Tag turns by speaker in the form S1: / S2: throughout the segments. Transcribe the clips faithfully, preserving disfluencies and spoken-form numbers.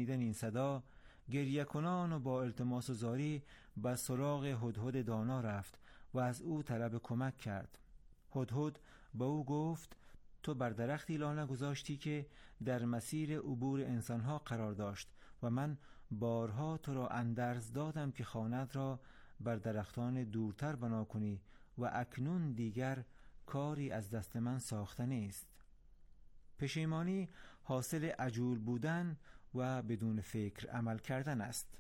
S1: شنیدن این صدا گریه کنان و با التماس و زاری به سراغ هدهد دانا رفت و از او طلب کمک کرد. هدهد با او گفت تو بر درختی لانه گذاشتی که در مسیر عبور انسانها قرار داشت و من بارها تو را اندرز دادم که خانه‌ات را بر درختان دورتر بنا کنی و اکنون دیگر کاری از دست من ساخته نیست. پشیمانی حاصل عجول بودن و بدون فکر عمل کردن است.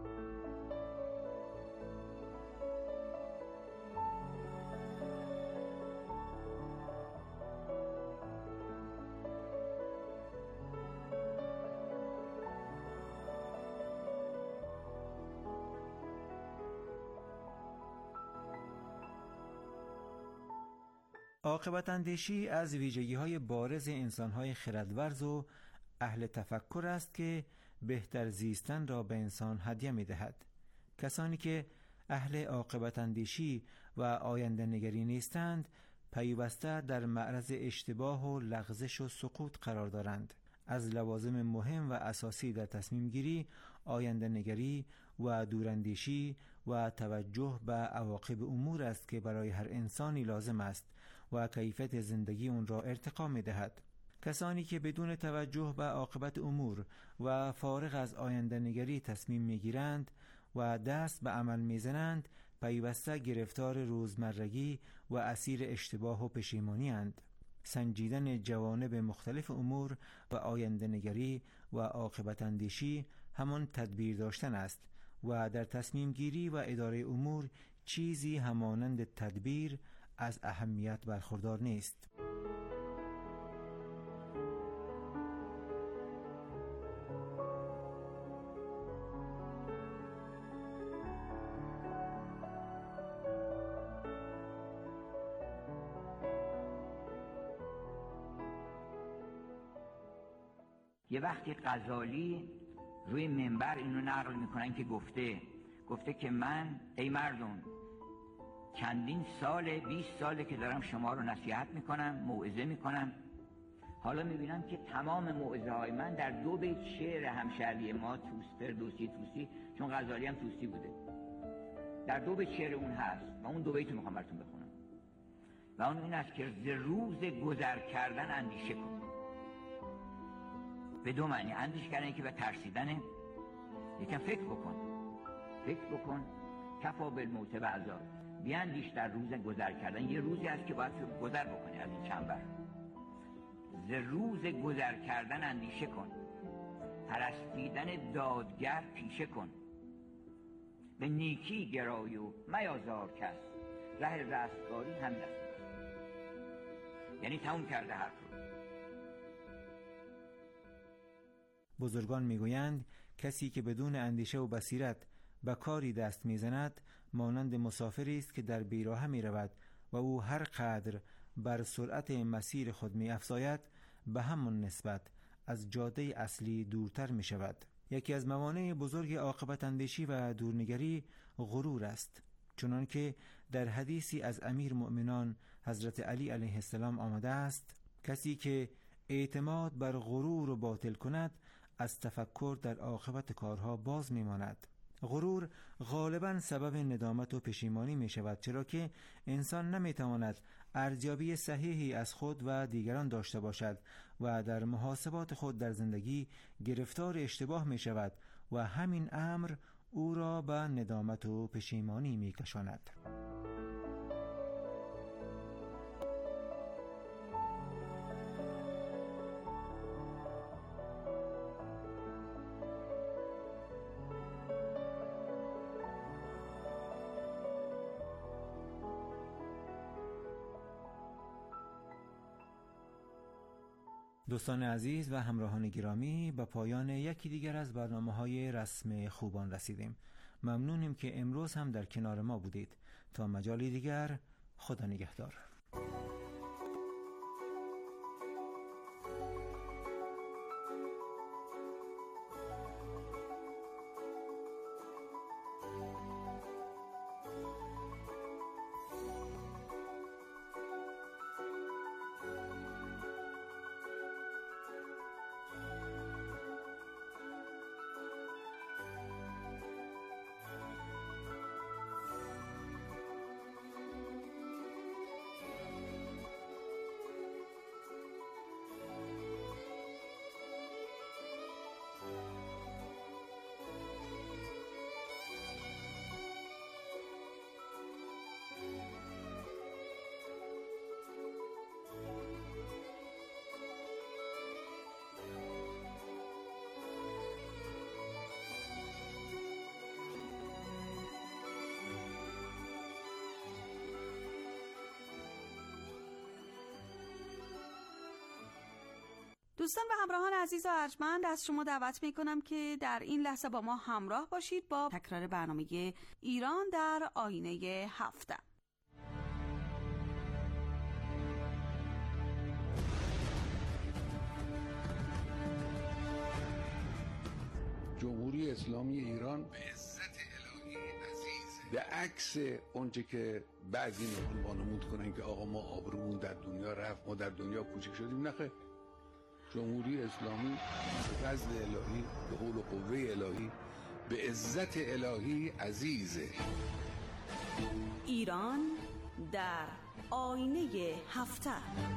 S1: عاقبت اندیشی از ویژگی‌های بارز انسان‌های خردورز و اهل تفکر است که بهتر زیستن را به انسان هدیه می‌دهد. کسانی که اهل عاقبت اندیشی و آینده نگری نیستند پیوسته در معرض اشتباه و لغزش و سقوط قرار دارند. از لوازم مهم و اساسی در تصمیم گیری آینده نگری و دوراندیشی و توجه به عواقب امور است که برای هر انسانی لازم است و کیفیت زندگی اون را ارتقا می دهد. کسانی که بدون توجه به عاقبت امور و فارغ از آینده نگری تصمیم می گیرند و دست به عمل می زنند پیوسته گرفتار روزمرگی و اسیر اشتباه و پشیمانی اند. سنجیدن جوانب مختلف امور و آینده نگری و عاقبت اندیشی همان تدبیر داشتن است و در تصمیم گیری و اداره امور چیزی همانند تدبیر از اهمیت برخوردار نیست.
S2: یه وقتی غزالی روی منبر اینو نقل میکنن که گفته گفته که من ای مردم چندین ساله بیست ساله که دارم شما رو نصیحت میکنم، موعظه میکنم، حالا میبینم که تمام موعظه های من در دو بیت شعر همشهری ما توس فردوسی توسی، چون غزالی هم توسی بوده، در دو بیت شعر اون هست و اون دو بیت رو میخوام براتون بخونم و اون این است که ز روز گذر کردن اندیشه کن. به دو معنی، اندیش کردن که به ترسیدنه، یکم فکر بکن فکر بکن کفا بالموت و عذاب، بیاندیش در روز گذر کردن. یه روزی هست که باید گذر بکنی از این چنبر. ز روز گذر کردن اندیشه کن، پرستیدن دادگر پیشه کن، به نیکی گرای و میازار کس، ره رستگاری هم دست. یعنی تموم کرده حرف رو.
S1: بزرگان میگویند کسی که بدون اندیشه و بصیرت به کاری دست میزند مانند مسافری است که در بیراه می رود و او هر قدر بر سرعت مسیر خود می افزاید به همان نسبت از جاده اصلی دورتر می شود. یکی از موانع بزرگ عاقبت اندیشی و دورنگری غرور است، چنان که در حدیثی از امیر مؤمنان حضرت علی علیه السلام آمده است: کسی که اعتماد بر غرور و باطل کند از تفکر در عاقبت کارها باز میماند. غرور غالبا سبب ندامت و پشیمانی می شود، چرا که انسان نمی تواند ارزیابی صحیحی از خود و دیگران داشته باشد و در محاسبات خود در زندگی گرفتار اشتباه می شود و همین امر او را به ندامت و پشیمانی می کشاند. دوستان عزیز و همراهان گرامی، به پایان یکی دیگر از برنامه‌های رسم خوبان رسیدیم. ممنونیم که امروز هم در کنار ما بودید. تا مجالی دیگر، خدا نگهدار.
S3: دوستان و همراهان عزیز و ارجمند، از شما دعوت میکنم که در این لحظه با ما همراه باشید با تکرار برنامه ایران در آینه هفته.
S4: جمهوری اسلامی ایران به عزت الهی عزیزه، به عکس اونچه که بعضی میخوان وانمود کنن که آقا ما آبرومون در دنیا رفت، ما در دنیا کوچک شدیم. نخیر، جمهوری اسلامی به فضل الهی، به حول و قوه الهی، به عزت الهی عزیزه.
S3: ایران در آینه هفته.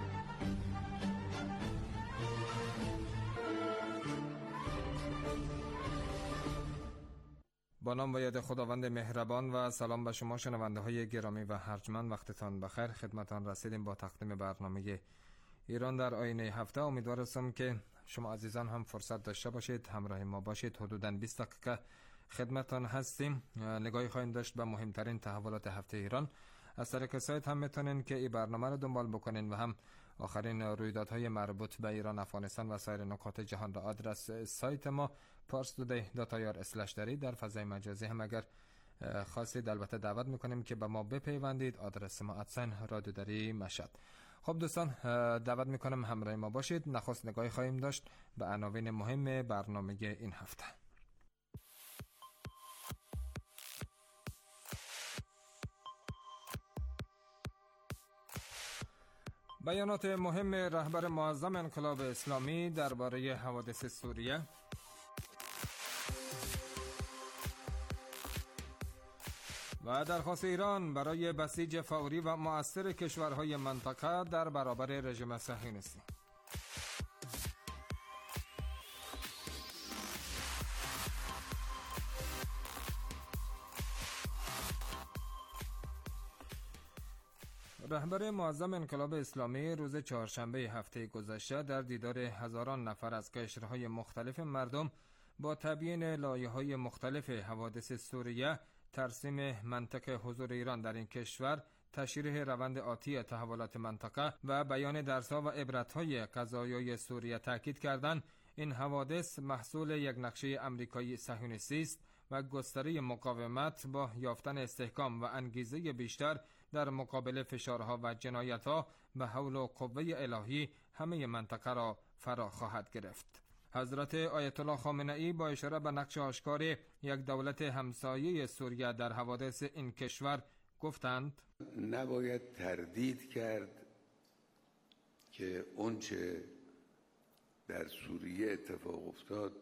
S5: با نام و یاد خداوند مهربان و سلام به شما شنونده های گرامی و ارجمند، وقتتان بخیر. خدمتان رسیدیم با تقدیم برنامه ایران در آینه هفته. امیدوارم که شما عزیزان هم فرصت داشته باشید همراه ما باشید. حدوداً بیست دقیقه خدمتان هستیم. نگاهی خواهیم داشت به مهمترین تحولات هفته ایران. از طریق سایت هم میتونین که این برنامه رو دنبال بکنین و هم آخرین رویدادهای مربوط به ایران، افغانستان و سایر نقاط جهان را آدرس سایت ما پارس تودی دات آی آر اسلش دارید. در فضای مجازی هم اگر خواستید البته دعوت میکنیم که به ما بپیوندید. آدرس ما ادساین رادیو دری مشهد. خب دوستان، دعوت میکنم همراه ما باشید. نخست نگاهی خواهیم داشت به عناوین مهم برنامه این هفته. بیانات مهم رهبر معظم انقلاب اسلامی درباره حوادث سوریه، و درخواست ایران برای بسیج فوری و مؤثر کشورهای منطقه در برابر رژیم صهیونیستی. رهبر معظم انقلاب اسلامی روز چهارشنبه هفته گذشته در دیدار هزاران نفر از قشرهای مختلف مردم با تبیین لایه‌های مختلف حوادث سوریه، ترسیم منطق حضور ایران در این کشور، تشریح روند آتی تحولات منطقه و بیان درس‌ها و عبرت‌های قضایای سوریه تاکید کردند این حوادث محصول یک نقشه آمریکایی صهیونیستی است و گستره مقاومت با یافتن استحکام و انگیزه بیشتر در مقابل فشارها و جنایت‌ها به حول و قوه الهی همه منطقه را فرا خواهد گرفت. حضرت آیت الله خامنه‌ای با اشاره به نقش آشکار یک دولت همسایه سوریه در حوادث این کشور گفتند
S4: نباید تردید کرد که اونچه در سوریه اتفاق افتاد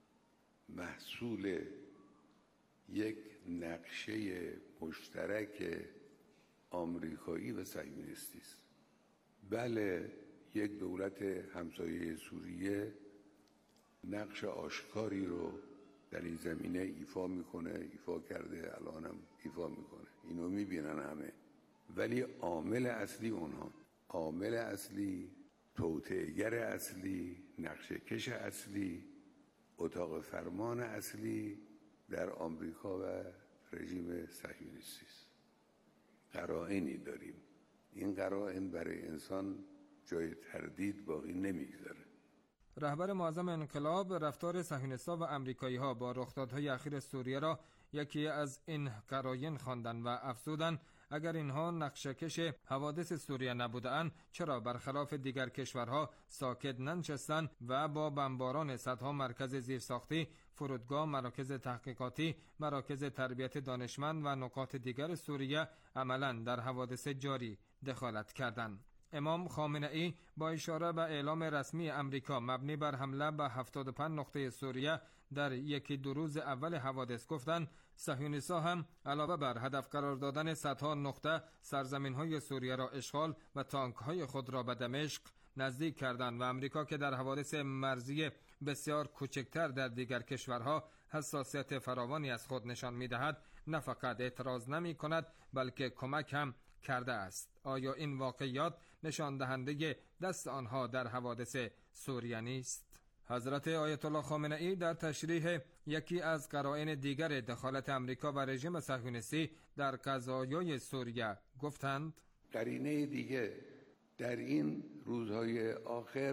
S4: محصول یک نقشه مشترک آمریکایی و صهیونیستی است. بله، یک دولت همسایه سوریه نقش آشکاری رو در این زمینه ایفا میکنه، ایفا کرده، الانم ایفا میکنه، اینو میبینن همه. ولی عامل اصلی اونها، عامل اصلی، توطئه‌گر اصلی، نقشه کش اصلی، اتاق فرمان اصلی در آمریکا و رژیم صهیونیستی است. قرائنی داریم، این قرائن برای انسان جای تردید باقی نمیگذاره.
S5: رهبر معظم انقلاب رفتار صهیونیست‌ها و آمریکایی‌ها با رخدادهای اخیر سوریه را یکی از این قرائن خواندند و افزودند اگر اینها نقشه‌کش حوادث سوریه نبودند چرا برخلاف دیگر کشورها ساکت ننشستند و با بمباران صدها مرکز زیرساختی، فرودگاه، مراکز تحقیقاتی، مراکز تربیت دانشمند و نقاط دیگر سوریه عملاً در حوادث جاری دخالت کردند. امام خامنه‌ای با اشاره به اعلام رسمی امریکا مبنی بر حمله به هفتاد و پنج نقطه سوریه در یکی دو روز اول حوادث گفتند صهیونیست‌ها هم علاوه بر هدف قرار دادن صدها نقطه سرزمین‌های سوریه را اشغال و تانک‌های خود را به دمشق نزدیک کردند و امریکا که در حوادث مرزی بسیار کوچکتر در دیگر کشورها حساسیت فراوانی از خود نشان می‌دهد، نه فقط اعتراض نمی‌کند بلکه کمک هم کرده است. آیا این واقعیات نشان دهنده دست آنها در حوادث سوریه نیست؟ حضرت آیت الله خامنه‌ای در تشریح یکی از قرائن دیگر دخالت امریکا و رژیم صهیونیستی در قضایای سوریه گفتند
S4: قرینه دیگه در این روزهای آخر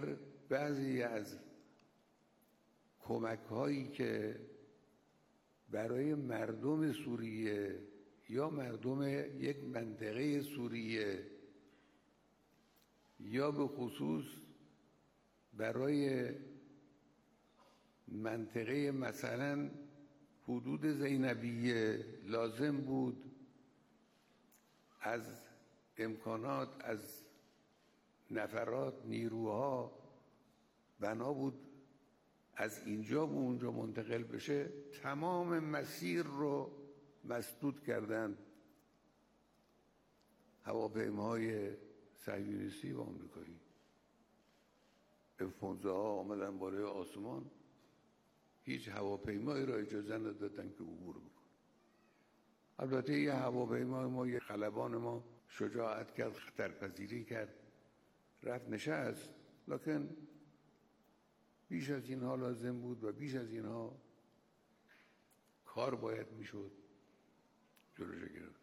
S4: بعضی از کمک هایی که برای مردم سوریه یا مردم یک منطقه سوریه یا به خصوص برای منطقه مثلا حدود زینبیه لازم بود از امکانات، از نفرات، نیروها بنا بود از اینجا به اونجا منتقل بشه، تمام مسیر رو مسدود کردند هواپیماهای صهیونیستی و آمریکایی. اف پانزده ها آمدن بالای آسمان، هیچ هواپیمایی را اجازه ندادن که عبور بکنه. البته یه هواپیما ما، یه خلبان ما شجاعت کرد، خطرپذیری کرد، رفت نشست، لکن بیش از اینها لازم بود و بیش از اینها کار باید میشد جلوش گرفت.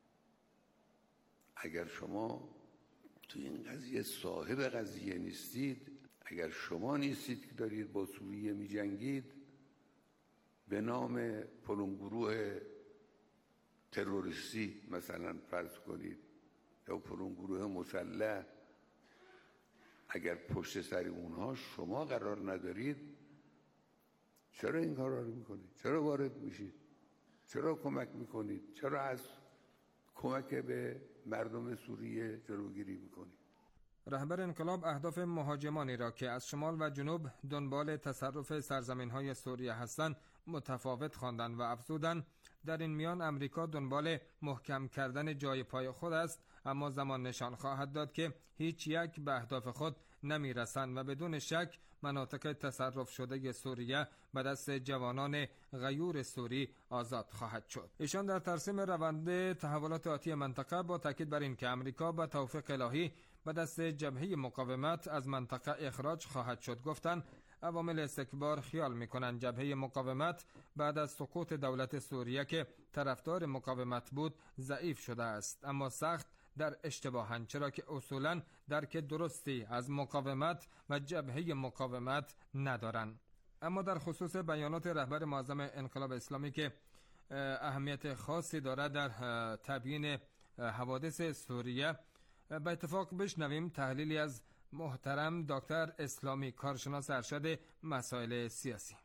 S4: اگر شما تو این قضیه صاحب قضیه نیستید، اگر شما نیستید که دارید با سوریه می جنگید به نام فلان گروه تروریستی مثلا فرض کنید یا فلان گروه مسلح، اگر پشت سر اونها شما قرار ندارید، چرا این کارا رو میکنید؟ چرا وارد میشید؟ چرا کمک میکنید؟ چرا از کمک به مردم سوریه جلوگیری میکنید؟
S5: رهبر انقلاب اهداف مهاجمانی را که از شمال و جنوب دنبال تصرف سرزمین‌های سوریه هستند متفاوت خواندند و افزودند در این میان امریکا دنبال محکم کردن جای پای خود است، اما زمان نشان خواهد داد که هیچ یک به اهداف خود نمیرسند و بدون شک مناطق تصرف شده سوریه به دست جوانان غیور سوری آزاد خواهد شد. ایشان در ترسیم روند تحولات آتی منطقه با تاکید بر این که امریکا با توفیق الهی به دست جبهه مقاومت از منطقه اخراج خواهد شد گفتند عوامل استکبار خیال می‌کنند جبهه مقاومت بعد از سقوط دولت سوریه که طرفدار مقاومت بود ضعیف شده است، اما سخت در اشتباهند، چرا که اصولاً درک درستی از مقاومت و جبهه مقاومت ندارند. اما در خصوص بیانات رهبر معظم انقلاب اسلامی که اهمیت خاصی دارد در تبیین حوادث سوریه، به اتفاق بشنویم تحلیلی از محترم دکتر اسلامی، کارشناس ارشد مسائل سیاسی.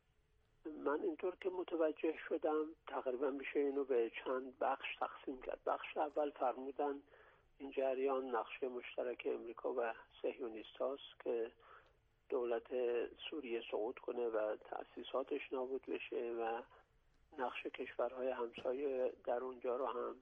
S6: من اینطور که متوجه شدم تقریبا میشه اینو به چند بخش تقسیم کرد. بخش اول فرمودن این جریان نقشه مشترک امریکا و صهیونیست هاست که دولت سوریه سقوط کنه و تأسیساتش نابود بشه و نقش کشورهای همسایه در اونجا رو هم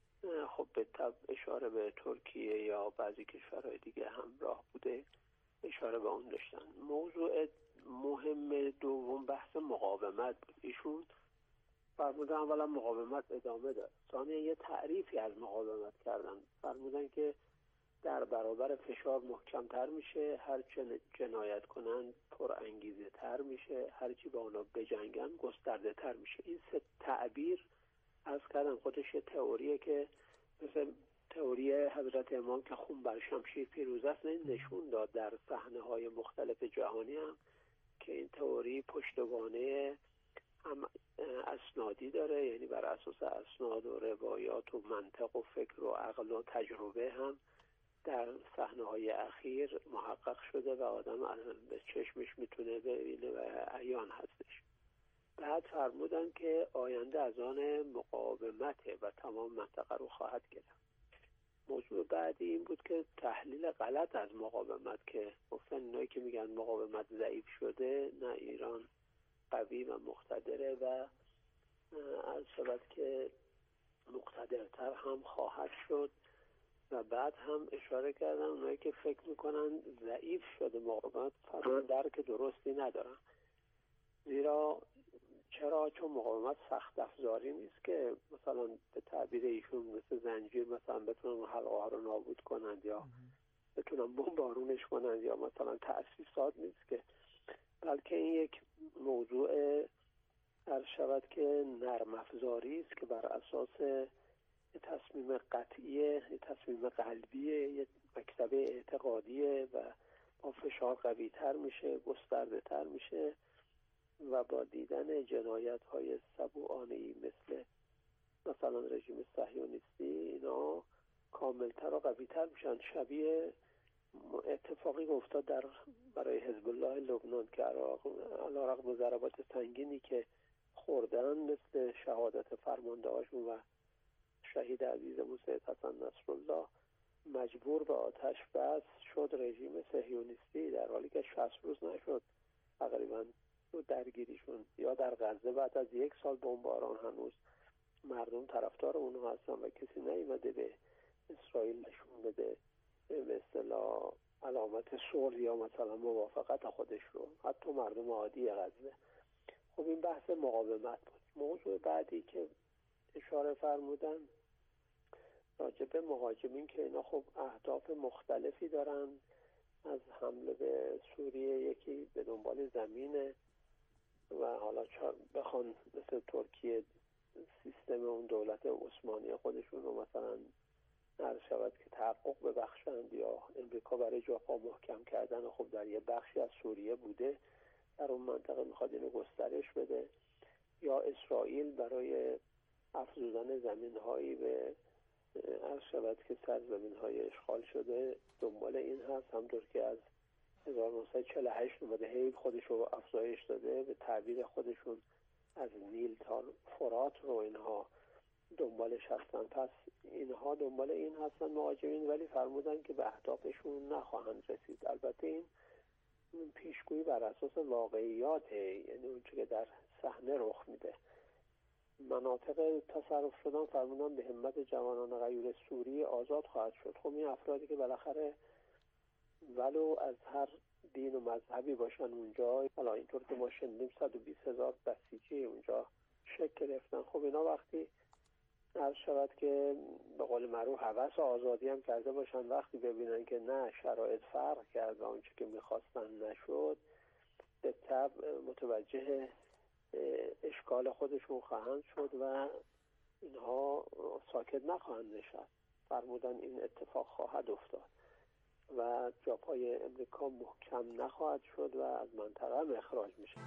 S6: خب به طب اشاره به ترکیه یا بعضی کشورهای دیگه همراه بوده اشاره به اون داشتن. موضوع مهم دوم بحث مقاومت بود. ایشون فرمودن اولا مقاومت ادامه داره، ثانیا یه تعریفی از مقاومت کردن، فرمودن که در برابر فشار محکم‌تر میشه، هر چه جنایت کنن پر انگیزه تر میشه، هر چی با اونا بجنگن گسترده تر میشه. این سه تعبیر از کردن خودش یه تئوریه که مثل تئوری حضرت امام که خون بر شمشیر پیروز است نشون داد در صحنه‌های مختلف جهانی هم که این تئوری پشتوانه هم اسنادی داره، یعنی بر اساس اسناد و روایات و منطق و فکر و عقل و تجربه هم در صحنه‌های اخیر محقق شده و آدم به چشمش میتونه ببینه و عیان هستش. بعد فرمودن که آینده از آن مقاومته و تمام منطقه رو خواهد گرفت. موضوع بعدی این بود که تحلیل غلط از مقاومت که گفتن اینایی که میگن مقاومت ضعیف شده، نه ایران قوی و مقتدره و از شبت که مقتدرتر هم خواهد شد. و بعد هم اشاره کردن اونایی که فکر میکنن ضعیف شده مقاومت فرمان درک درستی ندارن، زیرا چرا؟ چون مقاومت سخت افزاری نیست که مثلا به تعبیر ایشون مثل زنجیر مثلا بتونن حلقه ها رو نابود کنند یا بتونن بمبارونش کنند یا مثلا تأسیسات نیست که، بلکه این یک موضوع هر شود که نرم افزاری است که بر اساس یه تصمیم قطعیه، یه تصمیم قلبیه، یه مکتب اعتقادیه و با فشار قوی تر میشه، گسترده تر میشه و با دیدن جنایت های سبوعانه‌ای مثل مثلا رژیم صهیونیستی اینا کاملتر و قوی تر میشن. شبیه اتفاقی افتاد در برای حزب الله لبنان که علیرغم ضربات سنگینی که خوردن مثل شهادت فرماندهاشون و شهید عزیزمون سید حسن نصرالله مجبور به آتش بس شد رژیم صهیونیستی، در حالی که شصت روز نشد تقریبا درگیریشون. یا در غزه بعد از یک سال بمباران هنوز مردم طرفدار اونها هستن و کسی نیامده به اسرائیل نشون بده به اصطلاح علامت صلح یا مثلا موافقت خودش رو، حتی مردم عادی غزه. خب این بحث مقاومت بود. موضوع بعدی که اشاره فرمودن راجع به مهاجمین که اینا خب اهداف مختلفی دارن، از حمله به سوریه یکی به دنبال زمینه و حالا بخوان مثل ترکیه سیستم اون دولت عثمانی خودشون رو مثلا عرض شود که تحقق ببخشند، یا امریکا برای جاپا محکم کردن خب در یه بخشی از سوریه بوده در اون منطقه میخواد اینو گسترش بده، یا اسرائیل برای افزودن زمین‌هایی به عرض شود که سرزمین‌های اشغال شده دنبال این هست. همطور که از هزار و نهصد و چهل و هشت اومده هی خودش رو افزایش داده، به تعبیر خودشون از نیل تا فرات رو اینها دنبالش هستن. پس اینها دنبال این هستن مهاجمین، ولی فرمودن که به اهدافشون نخواهند رسید. البته این پیشگویی بر اساس واقعیاته، یعنی اون که در صحنه رخ میده. مناطق تصرف شدن فرمودن به همت جوانان غیور سوری آزاد خواهد شد. خب این افرادی که بالاخره ولو از هر دین و مذهبی باشن اونجا، حالا اینطور که ما شنیدیم صد و بیست هزار بسیجی اونجا شکل گرفتن. خب اینا وقتی عرض شود که به قول معروف هوس و آزادی هم کرده باشن، وقتی ببینن که نه شرایط فرق کرد و اونچه که میخواستن نشد، به طبع متوجه اشکال خودشون خواهند شد و اینها ساکت نخواهند نشست. فرمودن این اتفاق خواهد افتاد و جاپای امریکا محکم نخواهد شد و از منطقه هم اخراج میشه.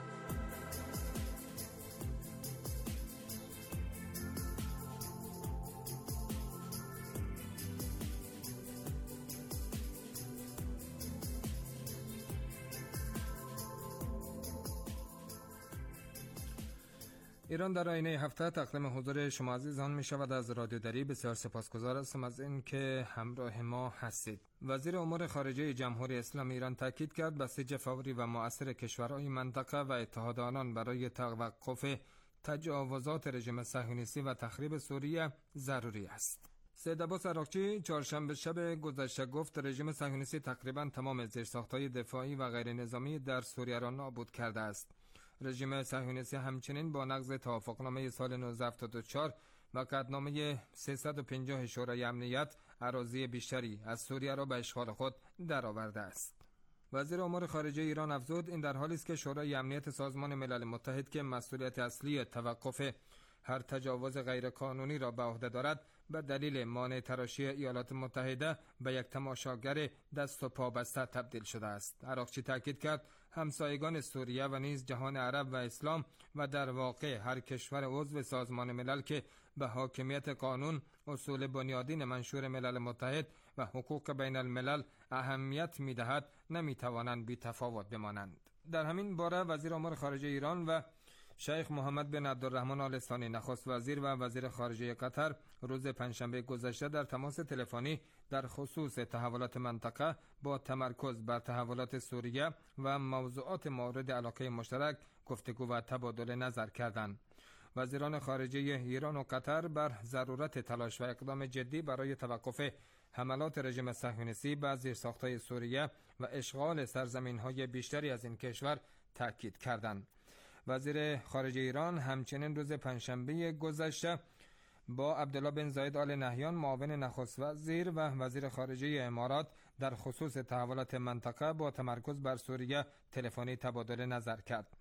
S5: ایران در آینه هفته تقدیم حضور شما عزیزان می شود. از رادیو دری بسیار سپاسگزار هستم از این که همراه ما هستید. وزیر امور خارجه جمهوری اسلامی ایران تاکید کرد بسیج فوری و مؤثر کشورهای منطقه و اتحاد آنان برای توقف تجاوزات رژیم صهیونیستی و تخریب سوریه ضروری است. سید عباس عراقچی چهارشنبه شب گذشته گفت رژیم صهیونیستی تقریبا تمام زیرساخت‌های دفاعی و غیر نظامی در سوریه را نابود کرده است. رژیم صهیونیستی همچنین با نقض توافقنامه سال نوزده هفتاد و چهار و قطعنامه سیصد و پنجاه شورای امنیت اراضی بیشتری از سوریه را به اشغال خود درآورده است. وزیر امور خارجه ایران افزود این در حالی است که شورای امنیت سازمان ملل متحد که مسئولیت اصلی توقف هر تجاوز غیرقانونی را به عهده دارد به دلیل مانع تراشی ایالات متحده به یک تماشاگر دست و پا بسته تبدیل شده است. عراقچی تاکید کرد همسایگان سوریه و نیز جهان عرب و اسلام و در واقع هر کشور عضو سازمان ملل که به حاکمیت قانون، اصول بنیادین منشور ملل متحد و حقوق بین الملل اهمیت می‌دهد نمی‌توانند بی تفاوت بمانند. در همین باره وزیر امور خارجه ایران و شیخ محمد بن عبدالرحمن آل ثانی نخست وزیر و وزیر خارجه قطر روز پنجشنبه گذشته در تماس تلفنی در خصوص تحولات منطقه با تمرکز بر تحولات سوریه و موضوعات مورد علاقه مشترک گفتگو و تبادل نظر کردند. وزیران خارجه ایران و قطر بر ضرورت تلاش و اقدام جدی برای توقف حملات رژیم صهیونیستی بر زیرساخت‌های سوریه و اشغال سرزمین‌های بیشتری از این کشور تاکید کردند. وزیر خارجه ایران همچنین روز پنجشنبه گذشته با عبدالله بن زاید آل نهیان معاون نخست وزیر و وزیر خارجه امارات در خصوص تحولات منطقه با تمرکز بر سوریه تلفنی تبادل نظر کرد.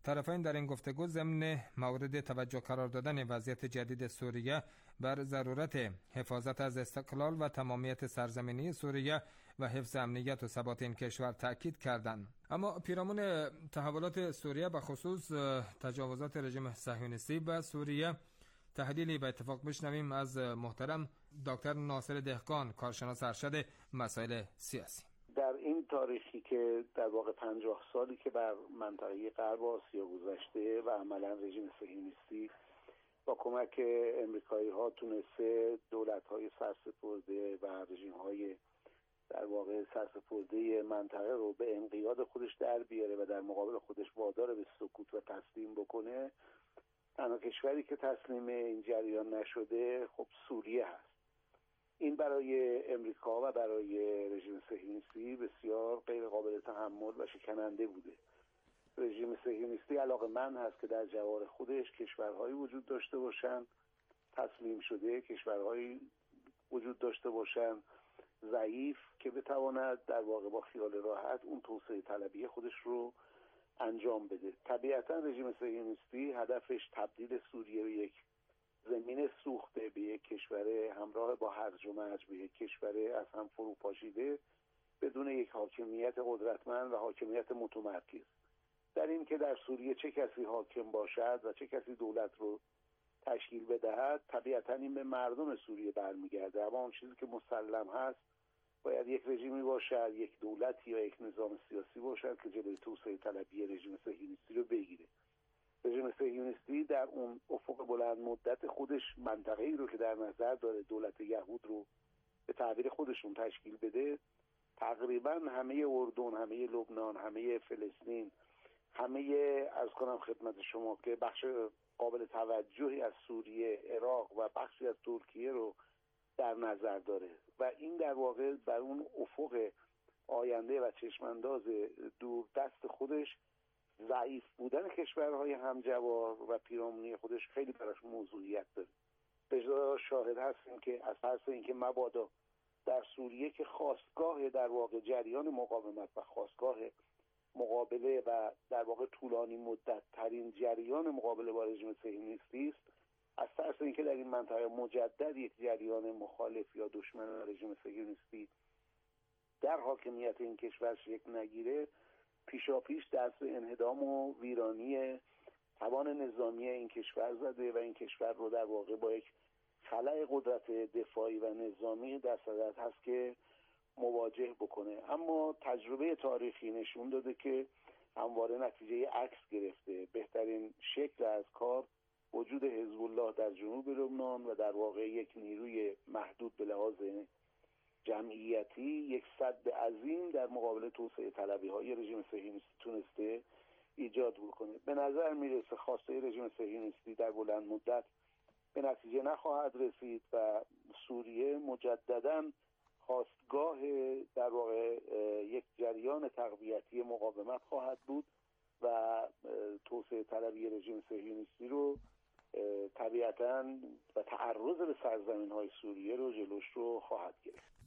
S5: طرفین در این گفتگو ضمن مورد توجه قرار دادن وضعیت جدید سوریه بر ضرورت حفاظت از استقلال و تمامیت سرزمینی سوریه و حفظ امنیت و ثبات این کشور تأکید کردند. اما پیرامون تحولات سوریه به خصوص تجاوزات رژیم صهیونیستی به سوریه، تحلیلی به اتفاق بشنویم از محترم دکتر ناصر دهقان، کارشناس ارشد مسائل سیاسی.
S7: در این تاریخی که در واقع پنجاه سالی که بر منطقه غرب آسیا گذشته و عملا رژیم صهیونیستی با کمک امریکایی ها تونسته دولت های سرسپرده و رژیم های در واقع سرسپرده منطقه رو به انقیاد خودش در بیاره و در مقابل خودش وادار به سکوت و تسلیم بکنه، تنها کشوری که تسلیم این جریان نشده خب سوریه هست. این برای امریکا و برای رژیم صهیونیستی بسیار غیر قابل تحمل و شکننده بوده. رژیم صهیونیستی علاقه‌مند هست که در جوار خودش کشورهایی وجود داشته باشند تسلیم شده، کشورهایی وجود داشته باشند ضعیف که بتواند در واقع با خیال راحت اون توسعه طلبی خودش رو انجام بده. طبیعتا رژیم صهیونیستی هدفش تبدیل سوریه به یک زمین سوخته، به یک کشور همراه با هرج و مرج، به یک کشور از هم فروپاشیده بدون یک حاکمیت قدرتمند و حاکمیت متمرکز. در این که در سوریه چه کسی حاکم باشد و چه کسی دولت رو تشکیل بدهد، طبیعتا این به مردم سوریه برمیگرده. اما اون چیزی که مسلم هست باید یک رژیمی باشد، یک دولت یا یک نظام سیاسی باشد که جلوی توسعه طلبی رژیم صهیونیستی رو بگیره. رژیم صهیونیستی در اون افق بلند مدت خودش منطقه‌ای رو که در نظر داره دولت یهود رو به تعبیر خودشون تشکیل بده، تقریبا همه اردن، همه لبنان، همه فلسطین، همه از کنم خدمت شما که بخش قابل توجهی از سوریه، عراق و بخشی از ترکیه رو در نظر داره و این در واقع بر اون افق آینده و چشمانداز دور دست خودش ضعیف بودن کشورهای همجوار و پیرامونی خودش خیلی براش موضوعیت داره. بجا شاهد هستیم که از ترس اینکه مبادا در سوریه که خواستگاه در واقع جریان مقاومت و خواستگاه مقابله و در واقع طولانی مدت ترین جریان مقابله با رژیم صهیونیستی است، از ترس اینکه در این منطقه مجدد یک جریان مخالف یا دشمن رژیم صهیونیستی در حاکمیت این کشور شکل نگیره، پیشاپیش دست به انهدام و ویرانی توان نظامی این کشور زده و این کشور رو در واقع با یک خلأ قدرت دفاعی و نظامی در صدد هست که مواجه بکنه. اما تجربه تاریخی نشون داده که همواره نتیجه عکس گرفته. بهترین شکل از کار وجود حزب الله در جنوب لبنان و در واقع یک نیروی محدود به لحاظ جمعیتی، یک سد عظیم در مقابل توسعه طلبی های رژیم صهیونیستی تونسته ایجاد بکنه. به نظر میرسه خواسته رژیم صهیونیستی در بلند مدت به نتیجه نخواهد رسید و سوریه مجدداً خواستگاه در واقع یک جریان تقویتی مقاومت خواهد بود و توسعه طلبی رژیم صهیونیستی رو طبیعتاً و تعرض به سرزمین‌های سوریه رو جلوش رو خواهد گرفت.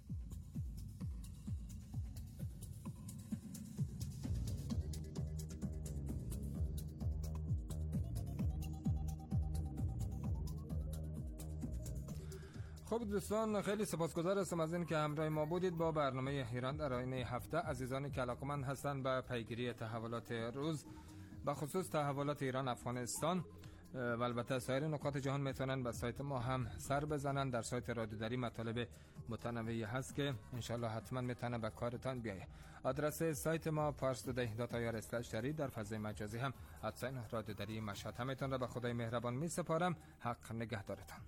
S5: خب دوستان، خیلی سپاسگزار هستم از این که همراه ما بودید با برنامه ایران در آینه هفته. عزیزانی که علاقه‌مند هستند به پیگیری تحولات روز، به خصوص تحولات ایران افغانستان و البته سایر نقاط جهان، میتونن به سایت ما هم سر بزنن. در سایت رادیوداری مطالب متنوعی هست که انشالله حتما میتونه به کارتان بیایه. آدرس سایت ما پارس تودی دات آی آر اسلش داری، در فضای مجازی هم ادساین رادیوداری مشهد. همیتون را به خدای مهربان می سپارم. حق نگهدارتان.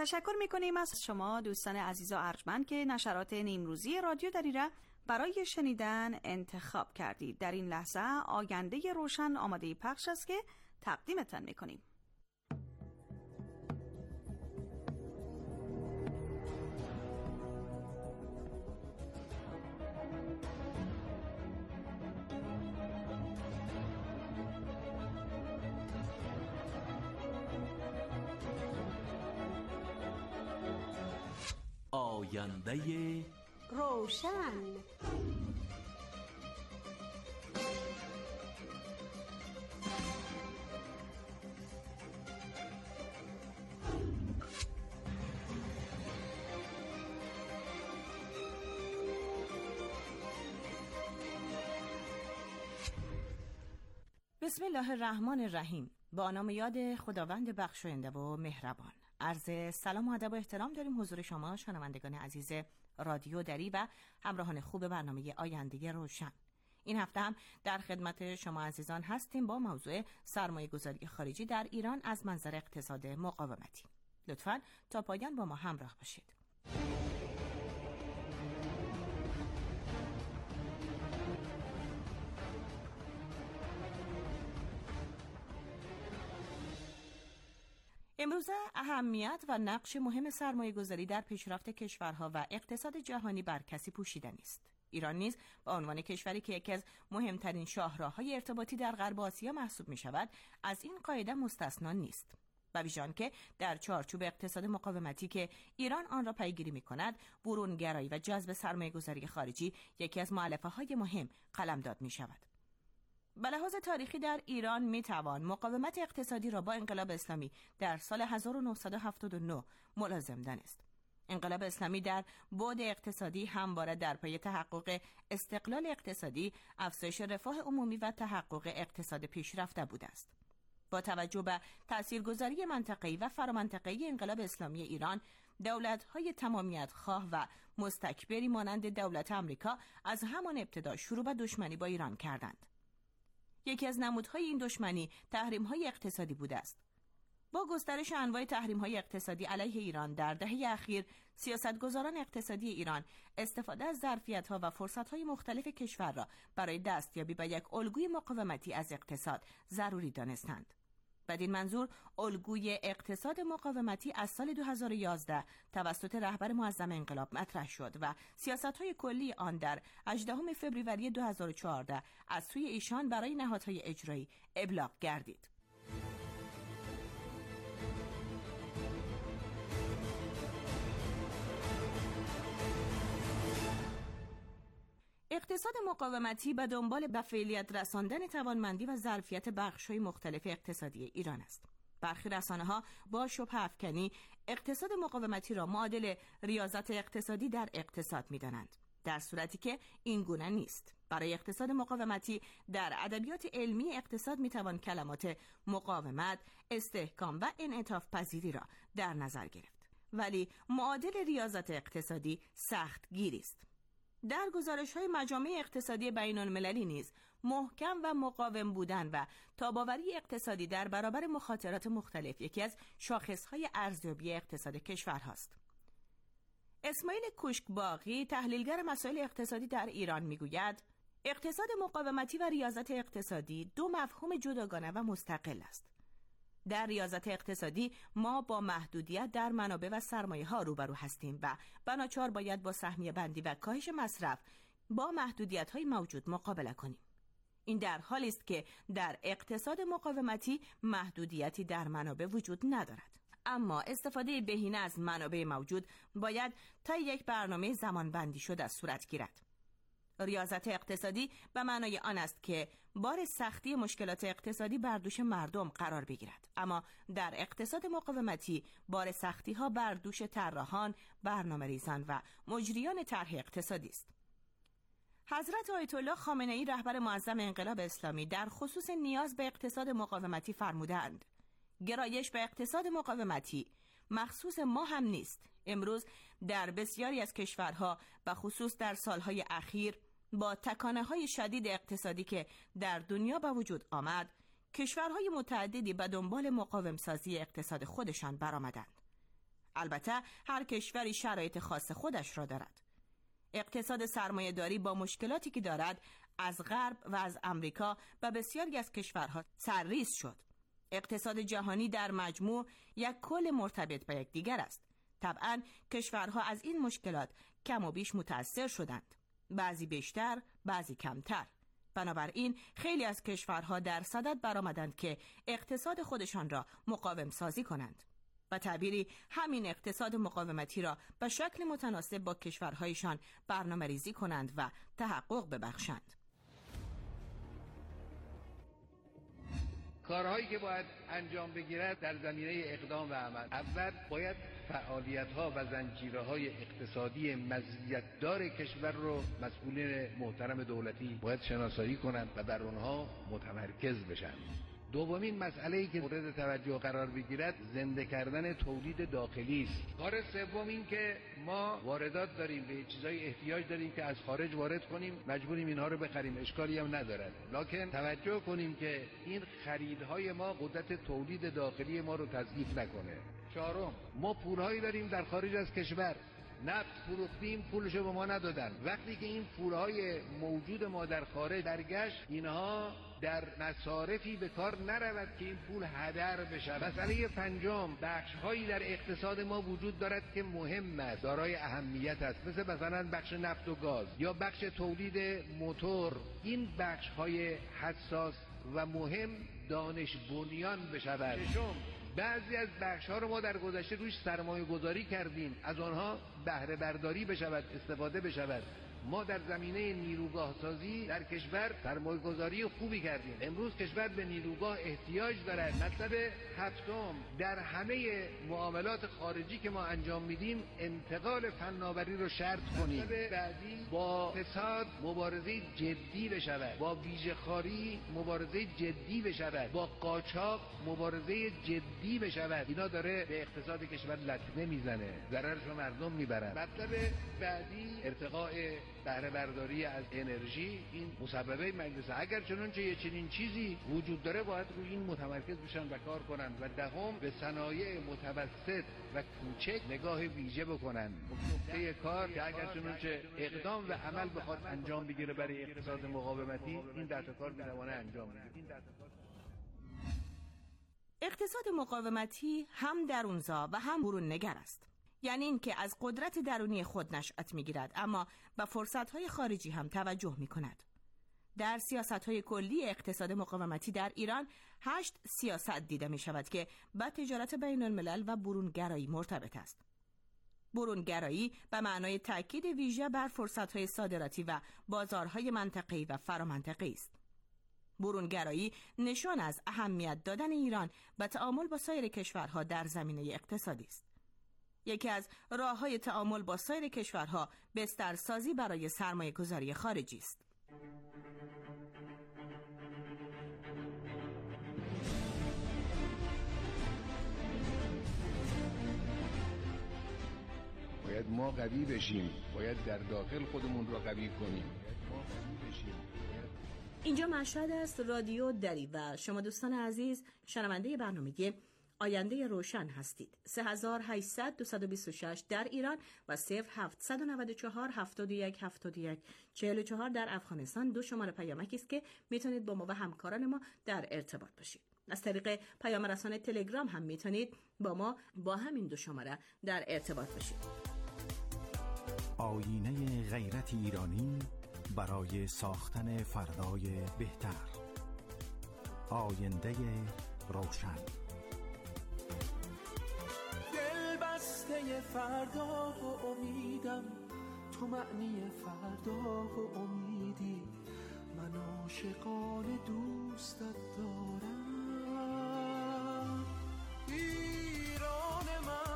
S3: تشکر میکنیم از شما دوستان عزیز و ارجمند که نشرات نیمروزی رادیو دریره برای شنیدن انتخاب کردید. در این لحظه آینده روشن آماده پخش است که تقدیمتان میکنیم.
S8: آینده
S9: روشن.
S10: بسم الله الرحمن الرحیم. با نام یاد خداوند بخشاینده و مهربان. عرض سلام و ادب و احترام داریم حضور شما شنوندگان عزیز رادیو دری و همراهان خوب برنامه آینده روشن. این هفته هم در خدمت شما عزیزان هستیم با موضوع سرمایه گذاری خارجی در ایران از منظر اقتصاد مقاومتی. لطفاً تا پایان با ما همراه باشید. امروزه اهمیت و نقش مهم سرمایه گذاری در پیشرفت کشورها و اقتصاد جهانی بر کسی پوشیده نیست. ایران نیز به عنوان کشوری که یکی از مهمترین شاهراهای ارتباطی در غرب آسیا محسوب می شود، از این قاعده مستثنا نیست. و بیژن که در چارچوب اقتصاد مقاومتی که ایران آن را پیگیری می کند، برونگرایی و جذب سرمایه گذاری خارجی یکی از مؤلفه های مهم قلمداد می شود. به لحاظ تاریخی در ایران می توان مقاومت اقتصادی را با انقلاب اسلامی در سال هزار و نهصد و هفتاد و نه ملازم دانست. انقلاب اسلامی در بعد اقتصادی همواره در پی تحقق استقلال اقتصادی، افزایش رفاه عمومی و تحقق اقتصاد پیشرفته بوده است. با توجه به تاثیرگذاری منطقه‌ای و فرامنطقه‌ای انقلاب اسلامی ایران، دولت‌های تمامیت خواه و مستکبری مانند دولت آمریکا از همان ابتدا شروع به دشمنی با ایران کردند. یکی از نمودهای این دشمنی تحریم‌های اقتصادی بوده است. با گسترش انواع تحریم‌های اقتصادی علیه ایران در دهه اخیر، سیاستگزاران اقتصادی ایران استفاده از ظرفیت‌ها و فرصت‌های مختلف کشور را برای دستیابی به یک الگوی مقاومتی از اقتصاد ضروری دانستند. بدین منظور الگوی اقتصاد مقاومتی از سال دو هزار و یازده توسط رهبر معظم انقلاب مطرح شد و سیاست‌های کلی آن در هجدهم فوریه دو هزار و چهارده از سوی ایشان برای نهادهای اجرایی ابلاغ گردید. اقتصاد مقاومتی به دنبال به فعالیت رساندن توانمندی و ظرفیت بخش‌های مختلف اقتصادی ایران است. برخی رسانه‌ها با شبهه افکنی اقتصاد مقاومتی را معادل ریاضت اقتصادی در اقتصاد می‌دانند، در صورتی که این گونه نیست. برای اقتصاد مقاومتی در ادبیات علمی اقتصاد می‌توان کلمات مقاومت، استحکام و انعطاف پذیری را در نظر گرفت، ولی معادل ریاضت اقتصادی سختگیری است. در گزارش‌های مجامع اقتصادی بین‌المللی نیز محکم و مقاوم بودن و تاب‌آوری اقتصادی در برابر مخاطرات مختلف یکی از شاخص‌های ارزیابی اقتصاد کشورهاست. اسماعیل کوشکباغی، تحلیلگر مسائل اقتصادی در ایران، می‌گوید اقتصاد مقاومتی و ریاضت اقتصادی دو مفهوم جداگانه و مستقل است. در ریاضت اقتصادی ما با محدودیت در منابع و سرمایه ها روبرو هستیم و بناچار باید با سهمیه بندی و کاهش مصرف با محدودیت های موجود مقابله کنیم. این در حالی است که در اقتصاد مقاومتی محدودیتی در منابع وجود ندارد، اما استفاده بهینه از منابع موجود باید تا یک برنامه زمان بندی شده صورت گیرد. ریاضت اقتصادی به معنای آن است که بار سختی مشکلات اقتصادی بر دوش مردم قرار بگیرد، اما در اقتصاد مقاومتی بار سختی ها بر دوش طراحان، برنامه‌ریزان و مجریان طرح اقتصادی است. حضرت آیت الله خامنه‌ای، رهبر معظم انقلاب اسلامی، در خصوص نیاز به اقتصاد مقاومتی فرمودند: گرایش به اقتصاد مقاومتی مخصوص ما هم نیست. امروز در بسیاری از کشورها و خصوص در سالهای اخیر با تکانه‌های شدید اقتصادی که در دنیا به وجود آمد، کشورهای متعددی به دنبال مقاوم سازی اقتصاد خودشان برآمدند. البته هر کشوری شرایط خاص خودش را دارد. اقتصاد سرمایه‌داری با مشکلاتی که دارد از غرب و از امریکا و بسیاری از کشورها سرریز شد. اقتصاد جهانی در مجموع یک کل مرتبط به یکدیگر است. طبعاً کشورها از این مشکلات کم و بیش متأثر شدند. بعضی بیشتر، بعضی کمتر. بنابراین خیلی از کشورها در صدد برآمدند که اقتصاد خودشان را مقاوم سازی کنند و تعبیری همین اقتصاد مقاومتی را به شکل متناسب با کشورهایشان برنامه ریزی کنند و تحقق ببخشند.
S4: کارهایی که باید انجام بگیرد در زمینه اقدام و عمل. اول باید فعالیت‌ها و زنجیره‌های اقتصادی مزیت‌دار کشور رو مسئولین محترم دولتی باید شناسایی کنند و بر آنها متمرکز بشن. دومین مسئله‌ای که مورد توجه قرار بگیرد زنده کردن تولید داخلی است. کار سوم این که ما واردات داریم، به چیزای احتیاج داریم که از خارج وارد کنیم، مجبوریم اینها رو بخریم، اشکالی هم ندارد. لکن توجه کنیم که این خریدهای ما قدرت تولید داخلی ما رو تضعیف نکنه. چهارم، ما پولهایی داریم در خارج از کشور، نفت فروختیم، پولشو به ما ندادن. وقتی که این پولهای موجود ما در خارج برگشت، اینها در مصارفی به کار نرود که این پول هدر بشه. مسئله پنجم، بخش‌هایی در اقتصاد ما وجود دارد که مهم است، دارای اهمیت است، مثل مثلا بخش نفت و گاز یا بخش تولید موتور. این بخش‌های حساس و مهم دانش بنیان بشود. ششم، بعضی از بخش‌ها رو ما در گذشته روش سرمایه گذاری کردیم، از آنها بهره برداری بشود، استفاده بشود. ما در زمینه نیروگاه سازی در کشور سرمایه گذاری خوبی کردیم. امروز کشور به نیروگاه احتیاج دارد. مطلب هفتم، در همه معاملات خارجی که ما انجام میدیم انتقال فناوری رو شرط کنیم. مطلب بعدی، با فساد مبارزه جدی بشود، با ویژه‌خواری مبارزه جدی بشود، با قاچاق مبارزه جدی بشود. اینا داره به اقتصاد کشور لطمه میزنه، ضررش رو مردم میبرن. مطلب بعدی، ارتقاء بهره برداری از انرژی. این مصوبه مجلسه. اگر چنانچه یه چنین چیزی وجود داره باید روی این متمرکز بشن و کار کنن. و دهم، به صنایع متوسط و کوچک نگاه ویژه بکنن. نقطه کار که اگر چنانچه اقدام و عمل بخواد انجام بگیره برای اقتصاد مقاومتی، این ده تا کار میتونه انجام بگیره.
S10: اقتصاد مقاومتی هم درونزا و هم برون نگر است. یعنی این که از قدرت درونی خود نشأت می‌گیرد، اما به فرصت‌های خارجی هم توجه می‌کند. در سیاست‌های کلی اقتصاد مقاومتی در ایران هشت سیاست دیده می‌شود که با تجارت بین الملل و برونگرایی مرتبط است. برونگرایی به معنای تأکید ویژه بر فرصت‌های صادراتی و بازارهای منطقه‌ای و فرامنطقه‌ای است. برونگرایی نشان از اهمیت دادن ایران به تعامل با سایر کشورها در زمینه اقتصادی است. یکی از راه‌های تعامل با سایر کشورها بسترسازی برای سرمایه‌گذاری خارجی است.
S4: باید ما قوی بشیم، باید در داخل خودمون رو قوی کنیم. ما قوی بشیم.
S10: اینجا مشهد است، رادیو دریور. شما دوستان عزیز شنونده برنامه آینده روشن هستید. سه هزار و هشتصد و دویست و بیست و شش در ایران و صفر هفتصد و نود و چهار هفتاد و یک هفتاد و یک چهل و چهار در افغانستان دو شماره پیامکی است که میتونید با ما و همکاران ما در ارتباط باشید. از طریق پیام رسانه تلگرام هم میتونید با ما با همین دو شماره در ارتباط باشید.
S11: آینه غیرت ایرانی برای ساختن فردای بهتر. آینده روشن.
S12: دل فردا و امیدم، تو معنی فردا و امیدی، من عاشقانه دوستت دارم. ایران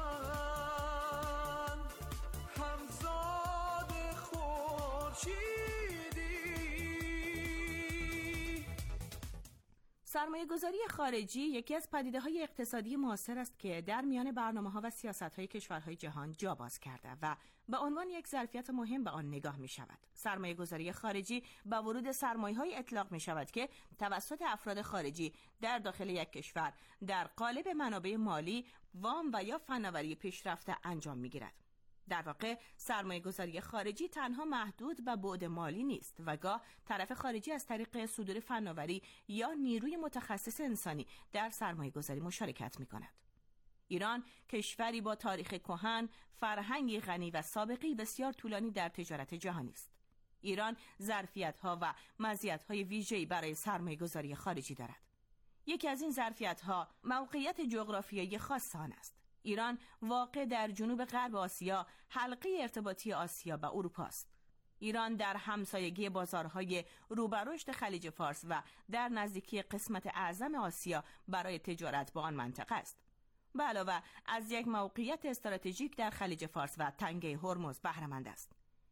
S12: من همزاد خورشیدی.
S10: سرمایه‌گذاری خارجی یکی از پدیده‌های اقتصادی معاصر است که در میان برنامه‌ها و سیاست‌های کشورهای جهان جا باز کرده و به عنوان یک ظرفیت مهم به آن نگاه می‌شود. سرمایه‌گذاری خارجی با ورود سرمایه‌های اطلاق می‌شود که توسط افراد خارجی در داخل یک کشور در قالب منابع مالی، وام و یا فناوری پیشرفته انجام می‌گیرد. در واقع سرمایه‌گذاری خارجی تنها محدود به بعد مالی نیست و گاه طرف خارجی از طریق صدور فناوری یا نیروی متخصص انسانی در سرمایه‌گذاری مشارکت می‌کند. ایران کشوری با تاریخ کهن، فرهنگی غنی و سابقه‌ای بسیار طولانی در تجارت جهانی است. ایران ظرفیت‌ها و مزیت‌های ویژه‌ای برای سرمایه‌گذاری خارجی دارد. یکی از این ظرفیت‌ها موقعیت جغرافیایی خاص آن است. ایران واقع در جنوب غرب آسیا، حلقه ارتباطی آسیا با اروپا است. ایران در همسایگی بازارهای روبرشت خلیج فارس و در نزدیکی قسمت اعظم آسیا برای تجارت با آن منطقه است. به علاوه از یک موقعیت استراتژیک در خلیج فارس و تنگه هرمز بهره مند است.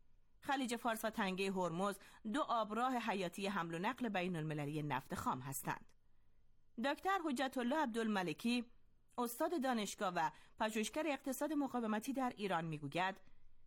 S10: خلیج فارس و تنگه هرمز دو آبراه حیاتی حمل و نقل بین المللی نفت خام هستند. دکتر حجت الله عبدالملکی، استاد دانشگاه و پژوهشگر اقتصاد مقاومتی در ایران میگوید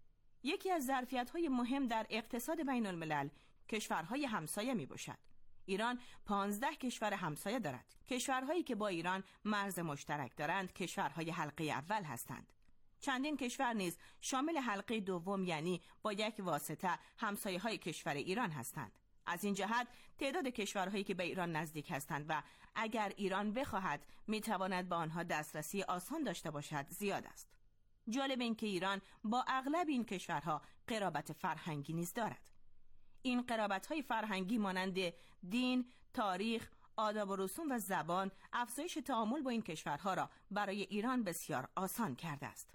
S10: یکی از ظرفیت‌های مهم در اقتصاد بین الملل کشورهای همسایه میباشد. ایران پانزده کشور همسایه دارد. کشورهایی که با ایران مرز مشترک دارند کشورهای حلقه اول هستند. چندین کشور نیز شامل حلقه دوم یعنی با یک واسطه همسایه‌های کشور ایران هستند. از این جهت تعداد کشورهایی که به ایران نزدیک هستند و اگر ایران بخواهد میتواند به آنها دسترسی آسان داشته باشد زیاد است. جالب این که ایران با اغلب این کشورها قرابت فرهنگی نیز دارد. این قرابت‌های فرهنگی مانند دین، تاریخ، آداب و رسوم و زبان افزایش تعامل با این کشورها را برای ایران بسیار آسان کرده است.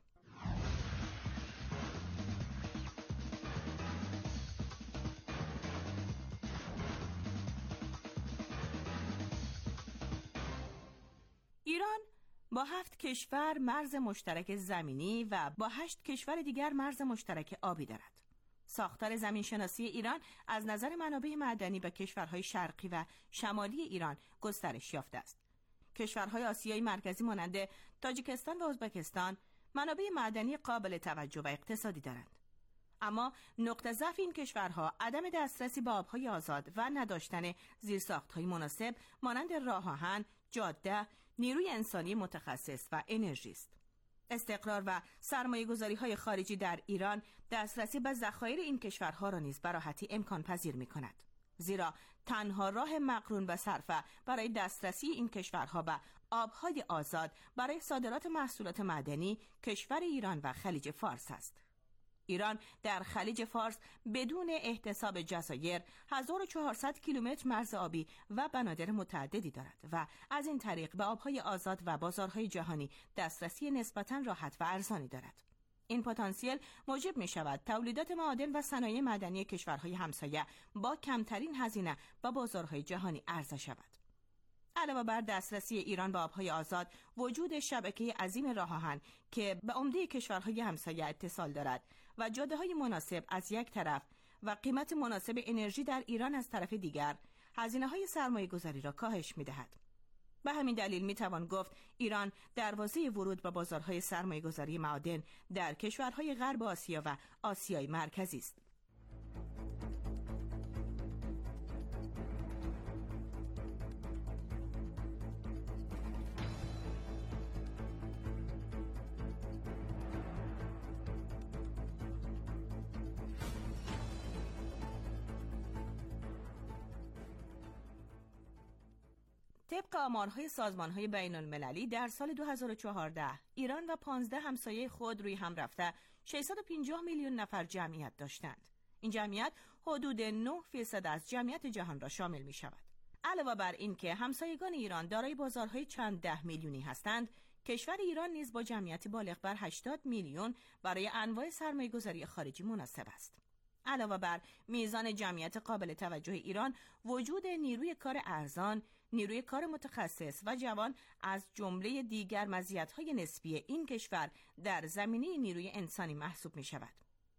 S10: ایران با هفت کشور مرز مشترک زمینی و با هشت کشور دیگر مرز مشترک آبی دارد. ساختار زمینشناسی ایران از نظر منابع معدنی به کشورهای شرقی و شمالی ایران گسترش یافته است. کشورهای آسیای مرکزی مانند تاجیکستان و ازبکستان منابع معدنی قابل توجه و اقتصادی دارند. اما نقطه ضعف این کشورها عدم دسترسی به آبهای آزاد و نداشتن زیرساخت‌های مناسب مانند راه آهن، جاده، نیروی انسانی متخصص و انرژی است. استقرار و سرمایه‌گذاری‌های خارجی در ایران دسترسی به ذخایر این کشورها را نیز به راحتی امکان پذیر می‌کند. زیرا تنها راه مقرون به صرفه برای دسترسی این کشورها به آبهای آزاد برای صادرات محصولات معدنی کشور ایران و خلیج فارس است. ایران در خلیج فارس بدون احتساب جزایر هزار و چهارصد کیلومتر مرز آبی و بنادر متعددی دارد و از این طریق به آبهای آزاد و بازارهای جهانی دسترسی نسبتاً راحت و ارزانی دارد. این پتانسیل موجب می شود تولیدات معادن و صنایع معدنی کشورهای همسایه با کمترین هزینه به بازارهای جهانی عرضه شود. علاوه بر دسترسی ایران به آبهای آزاد، وجود شبکه عظیم راه آهن که به عمده کشورهای همسایه اتصال دارد و جاده‌های مناسب از یک طرف و قیمت مناسب انرژی در ایران از طرف دیگر، هزینه‌های سرمایه‌گذاری را کاهش می‌دهد. به همین دلیل می‌توان گفت ایران دروازه ورود به بازارهای سرمایه‌گذاری معادن در کشورهای غرب آسیا و آسیای مرکزی است. طبق آمارهای سازمان‌های بین‌المللی در سال دو هزار و چهارده ایران و پانزده همسایه خود روی هم رفته ششصد و پنجاه میلیون نفر جمعیت داشتند. این جمعیت حدود نه فیصد از جمعیت جهان را شامل می شود. علاوه بر این که همسایگان ایران دارای بازارهای چند ده میلیونی هستند، کشور ایران نیز با جمعیتی بالغ بر هشتاد میلیون برای انواع سرمایه‌گذاری خارجی مناسب است. علاوه بر میزان جمعیت قابل توجه ایران، وجود نیروی کار ارزان، نیروی کار متخصص و جوان از جمله دیگر مزیت‌های نسبی این کشور در زمینه نیروی انسانی محسوب می شود.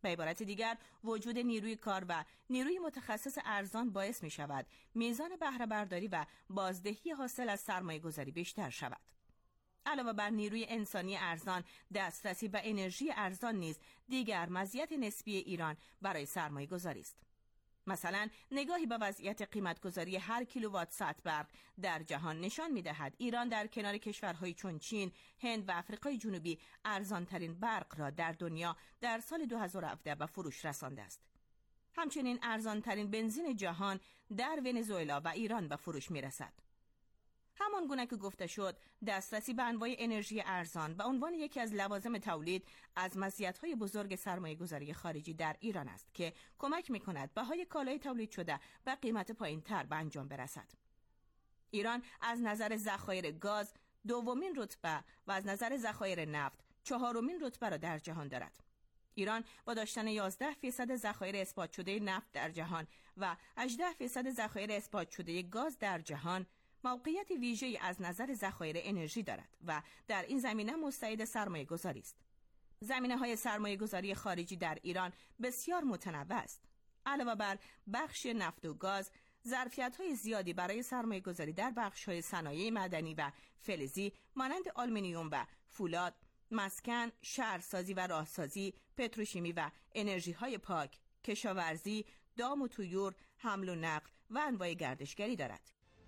S10: به عبارت دیگر وجود نیروی کار و نیروی متخصص ارزان باعث می شود میزان بهره برداری و بازدهی حاصل از سرمایه گذاری بیشتر شود. علاوه بر نیروی انسانی ارزان، دسترسی به انرژی ارزان نیز دیگر مزیت نسبی ایران برای سرمایه گذاری است. مثلا نگاهی به وضعیت قیمتگذاری هر کیلووات ساعت برق در جهان نشان می‌دهد ایران در کنار کشورهای چون چین، هند و آفریقای جنوبی ارزان‌ترین برق را در دنیا در سال دو هزار و هفده به فروش رسانده است. همچنین ارزان‌ترین بنزین جهان در ونزوئلا و ایران به فروش می‌رسد. همان گونه که گفته شد، دسترسی به انواع انرژی ارزان به عنوان یکی از لوازم تولید از مزیت‌های بزرگ سرمایه‌گذاری خارجی در ایران است که کمک می‌کند بهای کالای تولید شده به قیمت پایین‌تر به انجام برسد. ایران از نظر ذخایر گاز دومین رتبه و از نظر ذخایر نفت چهارمین رتبه را در جهان دارد. ایران با داشتن یازده درصد ذخایر اثبات شده نفت در جهان و هجده درصد ذخایر اثبات شده گاز در جهان موقعیت ویژه‌ای از نظر ذخایر انرژی دارد و در این زمینه مستعد سرمایه گذاری است. زمینه‌های سرمایه گذاری خارجی در ایران بسیار متنوع است. علاوه بر بخش نفت و گاز، ظرفیت‌های زیادی برای سرمایه گذاری در بخش‌های صنایع معدنی و فلزی مانند آلومینیوم و فولاد، مسکن، شهرسازی و راهسازی، پتروشیمی و انرژی‌های پاک، کشاورزی، دام و طیور، حمل و نقل و انواع گردشگری دارد.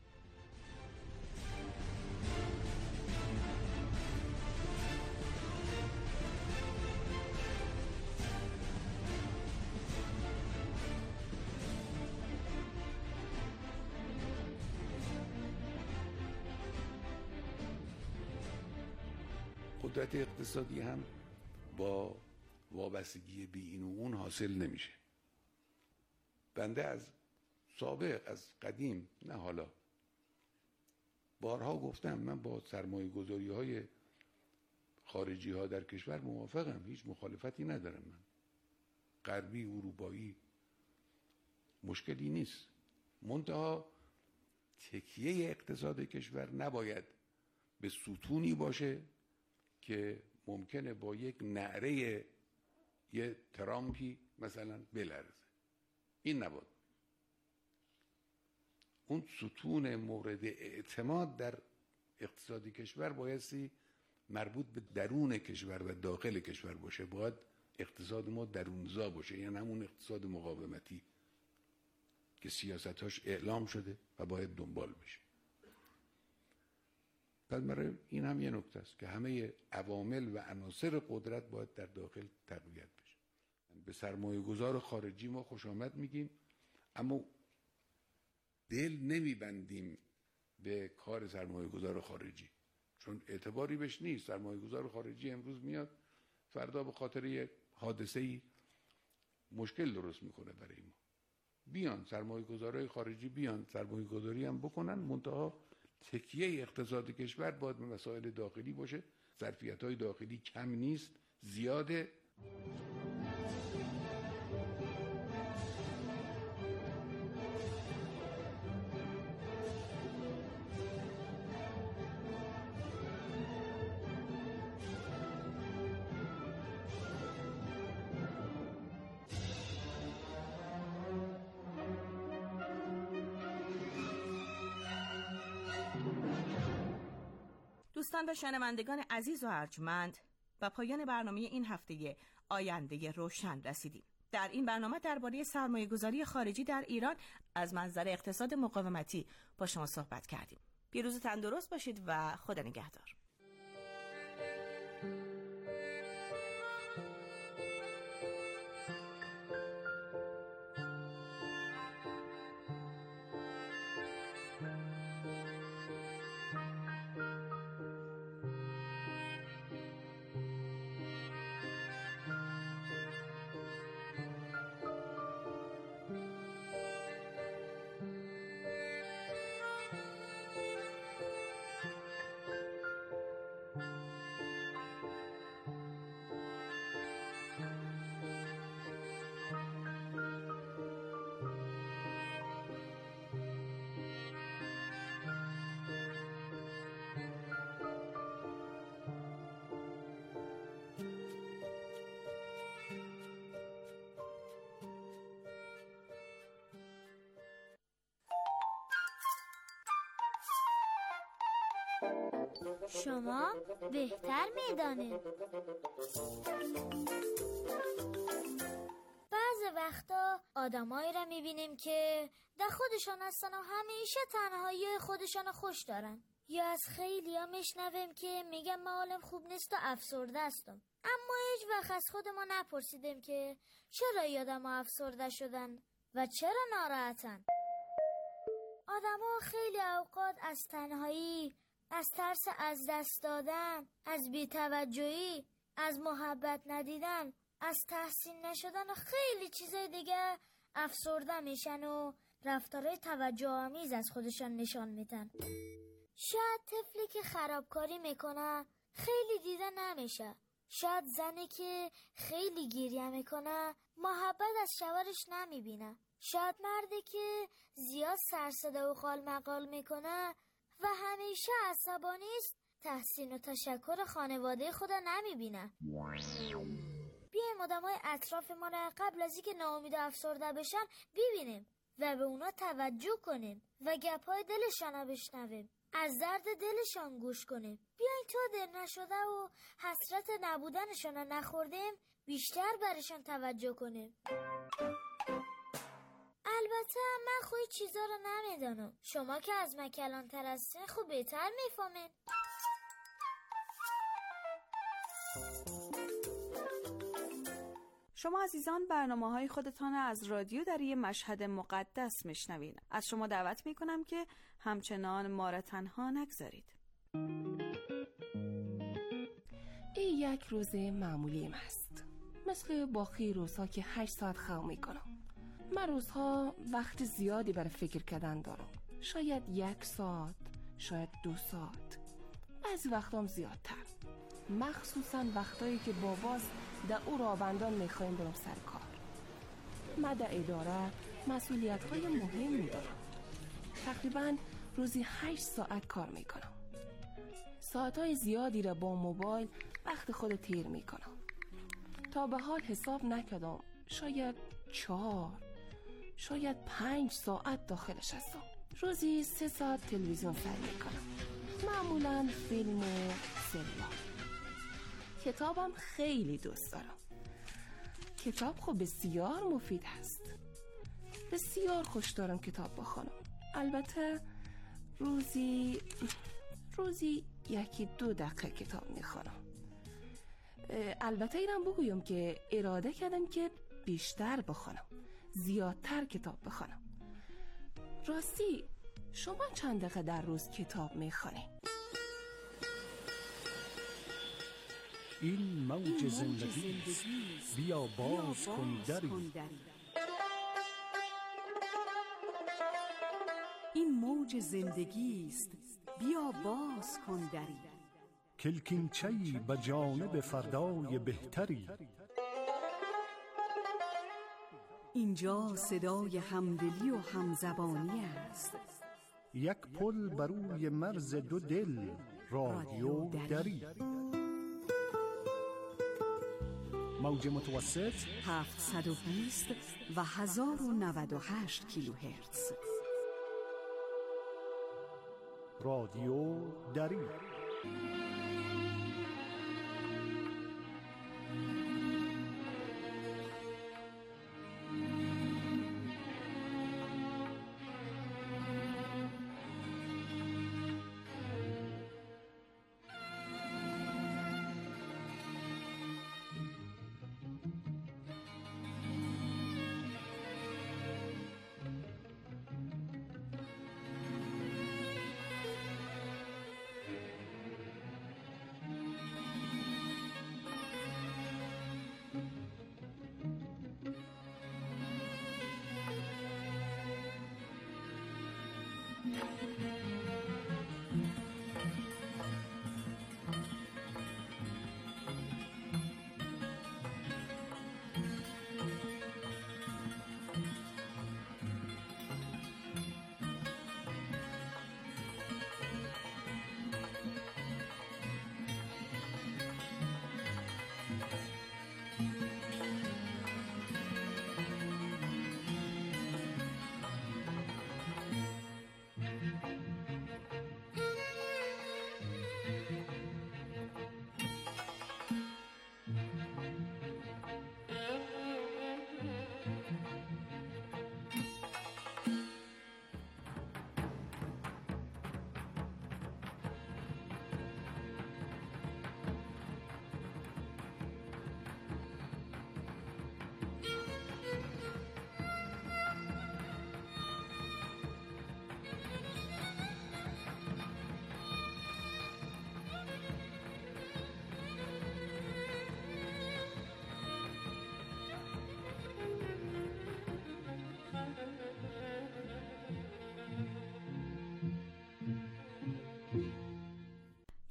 S4: قدرت اقتصادی هم با وابستگی به این و اون حاصل نمیشه. بنده از سابق، از قدیم، نه حالا، بارها گفتم من با سرمایه گذاری های خارجی ها در کشور موافقم، هیچ مخالفتی ندارم. من غربی، اروپایی، مشکلی نیست. منتها تکیه اقتصاد کشور نباید به ستونی باشه که ممکنه با یک نعره یه ترامپی مثلا بلرزه. این نبود. اون ستون مورد اعتماد در اقتصاد کشور بایستی مربوط به درون کشور و داخل کشور باشه. باید اقتصاد ما درونزا باشه، یعنی همون اقتصاد مقاومتی که سیاستاش اعلام شده و باید دنبال بشه. پس برای این هم یه نکته است که همه عوامل و عناصر قدرت باید در داخل تقویت بشه. به سرمایه گذار خارجی ما خوش آمد میگیم، اما دل نمیبندیم به کار سرمایه گذار خارجی، چون اعتباری بهش نیست. سرمایه گذار خارجی امروز میاد، فردا به خاطر یک حادثه‌ای مشکل درست میکنه برای ما. بیان سرمایه گذارای خارجی بیان سرمایه گذاری هم بکنن، منتها تکیه اقتصاد کشور باید به مسائل داخلی باشه. ظرفیت‌های داخلی کم نیست، زیاده.
S10: دوستان و شنوندگان عزیز و ارجمند، به پایان برنامه این هفته آینده روشن رسیدیم. در این برنامه درباره سرمایه‌گذاری خارجی در ایران از منظر اقتصاد مقاومتی با شما صحبت کردیم. پیروز و تندرست باشید و خدا نگهدار.
S13: شما بهتر میدانید. بعض وقتا آدمایی را میبینیم که در خودشان هستن و همیشه تنهایی خودشان خوش دارن. یا از خیلی ها میشنویم که میگن من حالم خوب نیست و افسرده هستم، اما هیچ وقت از خود ما نپرسیدیم که چرا این آدم ها افسرده شدن و چرا ناراحتن. آدم ها خیلی اوقات از تنهایی، از ترس از دست دادن، از بی‌توجهی، از محبت ندیدن، از تحسین نشدن و خیلی چیزای دیگه افسرده میشن و رفتارهای توجه آمیز از خودشان نشان میدن. شاید طفلی که خرابکاری میکنه خیلی دیده نمیشه. شاید زنی که خیلی گریه میکنه محبت از شوهرش نمیبینه. شاید مردی که زیاد سرصدا و خال مقال میکنه و همیشه عصبانی است تحسین و تشکر خانواده خدا نمیبینه. بیایم آدمای اطراف ما را قبل از اینکه ناامید و افسرده بشن ببینیم و به اونا توجه کنیم و گپای دلشان را بشنویم، از درد دلشان گوش کنیم. بیاین تا دل نشده و حسرت نبودنشان را نخوردیم بیشتر برشان توجه کنیم. البته من خوی چیزا رو نمیدانم. شما که از من کلان‌تر هستین خوب بهتر میفهمین.
S3: شما عزیزان برنامه‌های خودتان از رادیو در یه مشهد مقدس میشنوید. از شما دعوت میکنم که همچنان ما را تنها نگذارید.
S14: این یک روز معمولیم است، مثل باقی روزها که هشت ساعت خواب میکنم. من روزها وقت زیادی برای فکر کردن دارم، شاید یک ساعت، شاید دو ساعت، بعضی وقتام زیادتر، مخصوصا وقتایی که باباز در او رابندان میخوایم برم سر کار. من در اداره مسئولیت های مهمی دارم. تقریبا روزی هشت ساعت کار میکنم. ساعت های زیادی را با موبایل وقت خود تیر میکنم. تا به حال حساب نکردم، شاید چهار شاید پنج ساعت داخلش هستم. روزی سه ساعت تلویزیون سر میکنم، معمولا فیلم و سریال. کتابم خیلی دوست دارم. کتاب خب بسیار مفید هست. بسیار خوش دارم کتاب بخونم. البته روزی روزی یکی دو دقیقه کتاب میخونم. البته اینم بگویم که اراده کردم که بیشتر بخونم، زیادتر کتاب بخونم. راستی شما چند دقیقه در روز کتاب میخونی؟
S11: این موج زندگی است، بیا باز کن دری.
S15: این موج زندگی است، بیا باز کن دری.
S11: کلکینچه‌ای به جانب فردای بهتری.
S15: اینجا صدای همدلی و همزبانی است.
S11: یک پل بر روی مرز دو دل، رادیو دری. موج متوسط
S15: هفتصد و بیست و هزار و نود و هشت کیلوهرتز.
S11: رادیو دری.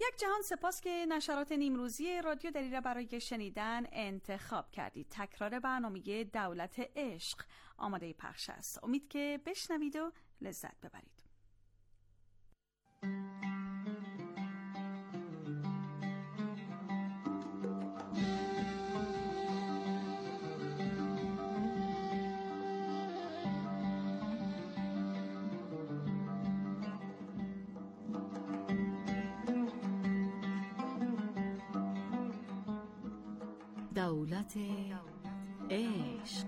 S3: یک جهان سپاس که نشرات نیمروزی رادیو دریره برای شنیدن انتخاب کردید. تکرار برنامه دولت عشق آماده پخش است. امید که بشنوید و لذت ببرید.
S15: دولت عشق.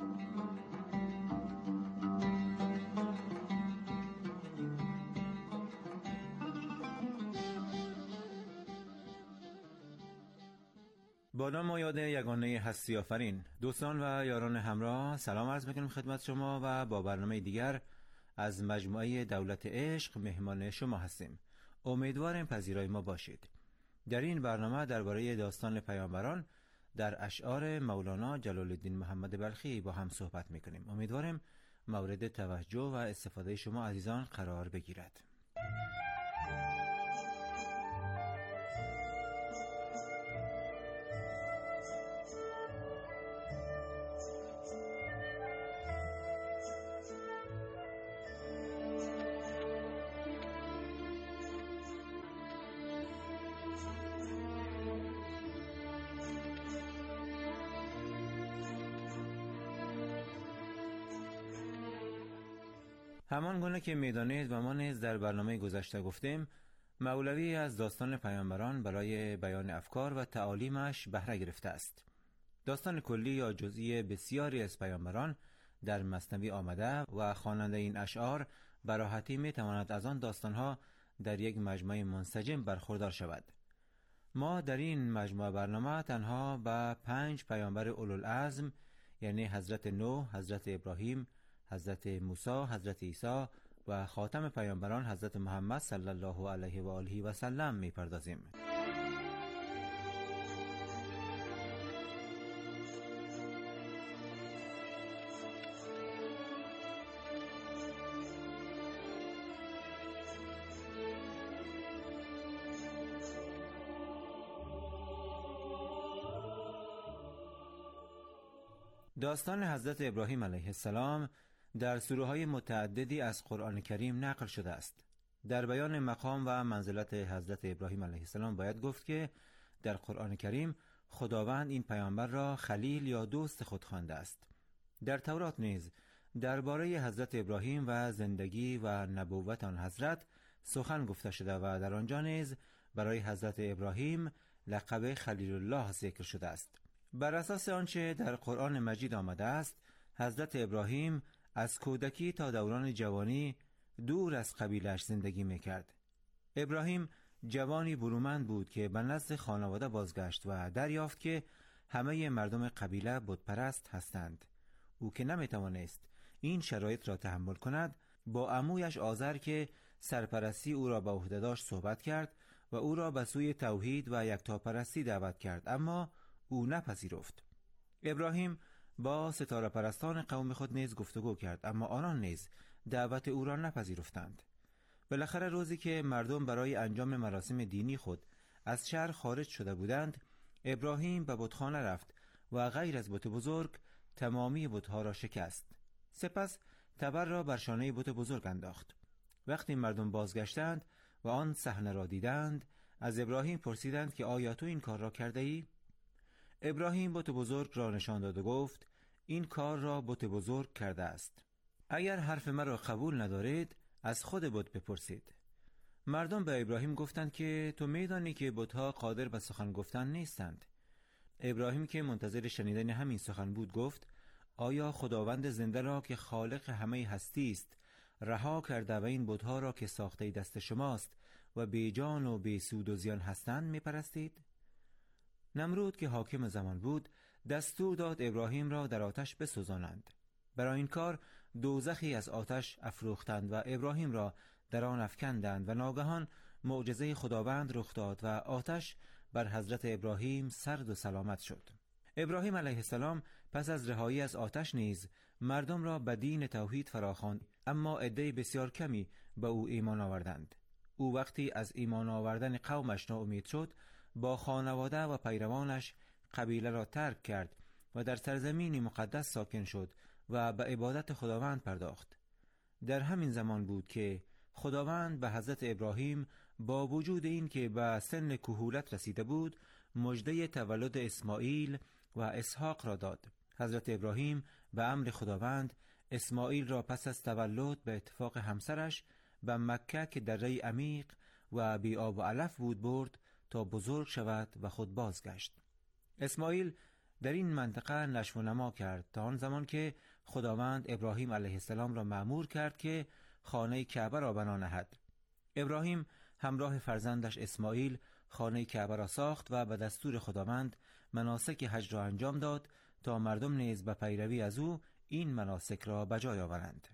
S1: با نام و یاد یگانه هستی آفرین، دوستان و یاران همراه سلام عرض می‌کنیم خدمت شما و با برنامه دیگر از مجموعه دولت عشق مهمان شما هستیم. امیدوارم پذیرای ما باشید. در این برنامه درباره داستان پیامبران در اشعار مولانا جلال الدین محمد بلخی با هم صحبت میکنیم. امیدوارم مورد توجه و استفاده شما عزیزان قرار بگیرد. همان گونه که میدانید و ما نیز در برنامه گذشته گفتیم، مولوی از داستان پیامبران برای بیان افکار و تعالیمش بهره گرفته است. داستان کلی یا جزئی بسیاری از پیامبران در مثنوی آمده و خواننده این اشعار به راحتی میتواند از آن داستانها در یک مجموعه منسجم برخوردار شود. ما در این مجموعه برنامه تنها به پنج پیامبر اولوالعزم یعنی حضرت نوح، حضرت ابراهیم، حضرت موسی، حضرت عیسی و خاتم پیامبران حضرت محمد صلی الله علیه و آله و سلم می‌پردازیم. داستان حضرت ابراهیم علیه السلام در سوره‌های متعددی از قرآن کریم نقل شده است. در بیان مقام و منزلت حضرت ابراهیم علیه السلام باید گفت که در قرآن کریم خداوند این پیامبر را خلیل یا دوست خود خوانده است. در تورات نیز درباره حضرت ابراهیم و زندگی و نبوت آن حضرت سخن گفته شده و در آنجا نیز برای حضرت ابراهیم لقب خلیل الله ذکر شده است. بر اساس آنچه در قرآن مجید آمده است، حضرت ابراهیم از کودکی تا دوران جوانی دور از قبیله‌اش زندگی میکرد. ابراهیم جوانی برومند بود که به نزد خانواده بازگشت و دریافت که همه مردم قبیله بتپرست هستند. او که نمیتوانست این شرایط را تحمل کند، با عمویش آزر که سرپرستی او را به عهده داشت صحبت کرد و او را به سوی توحید و یکتاپرستی دعوت کرد، اما او نپذیرفت. ابراهیم با ستاره پرستان قوم خود نیز گفتگو کرد، اما آنان نیز دعوت او را نپذیرفتند. بالاخره روزی که مردم برای انجام مراسم دینی خود از شهر خارج شده بودند، ابراهیم به بتخانه رفت و غیر از بت بزرگ تمامی بتها را شکست. سپس تبر را بر شانه بت بزرگ انداخت. وقتی مردم بازگشتند و آن صحنه را دیدند، از ابراهیم پرسیدند که آیا تو این کار را کرده ای؟ ابراهیم بت بزرگ را نشان داد و گفت این کار را بت بزرگ کرده است. اگر حرف مرا قبول ندارید از خود بت بپرسید. مردم به ابراهیم گفتند که تو میدانی که بتها قادر به سخن گفتن نیستند. ابراهیم که منتظر شنیدن همین سخن بود گفت آیا خداوند زنده را که خالق همه هستی است رها کرده و این بتها را که ساخته دست شماست و بی جان و بی سود و زیان هستند میپرستید؟ نمرود که حاکم زمان بود دستور داد ابراهیم را در آتش بسوزانند. برای این کار دوزخی از آتش افروختند و ابراهیم را در آن افکندند و ناگهان معجزه خداوند رخ داد و آتش بر حضرت ابراهیم سرد و سلامت شد. ابراهیم علیه السلام پس از رهایی از آتش نیز مردم را به دین توحید فراخواند، اما عده بسیار کمی به او ایمان آوردند. او وقتی از ایمان آوردن قومش ناامید شد، با خانواده و پیروانش قبیله را ترک کرد و در سرزمینی مقدس ساکن شد و به عبادت خداوند پرداخت. در همین زمان بود که خداوند به حضرت ابراهیم با وجود این که به سن کهولت رسیده بود، مژده تولد اسماعیل و اسحاق را داد. حضرت ابراهیم به امر خداوند اسماعیل را پس از تولد به اتفاق همسرش به مکه که دره عمیق و بی آب و علف بود برد تا بزرگ شود و خود بازگشت. اسماعیل در این منطقه نشو و نما کرد تا آن زمان که خداوند ابراهیم علیه السلام را مأمور کرد که خانه کعبه را بنا نهد. ابراهیم همراه فرزندش اسماعیل خانه کعبه را ساخت و به دستور خداوند مناسک حج را انجام داد تا مردم نیز به پیروی از او این مناسک را بجای آورند.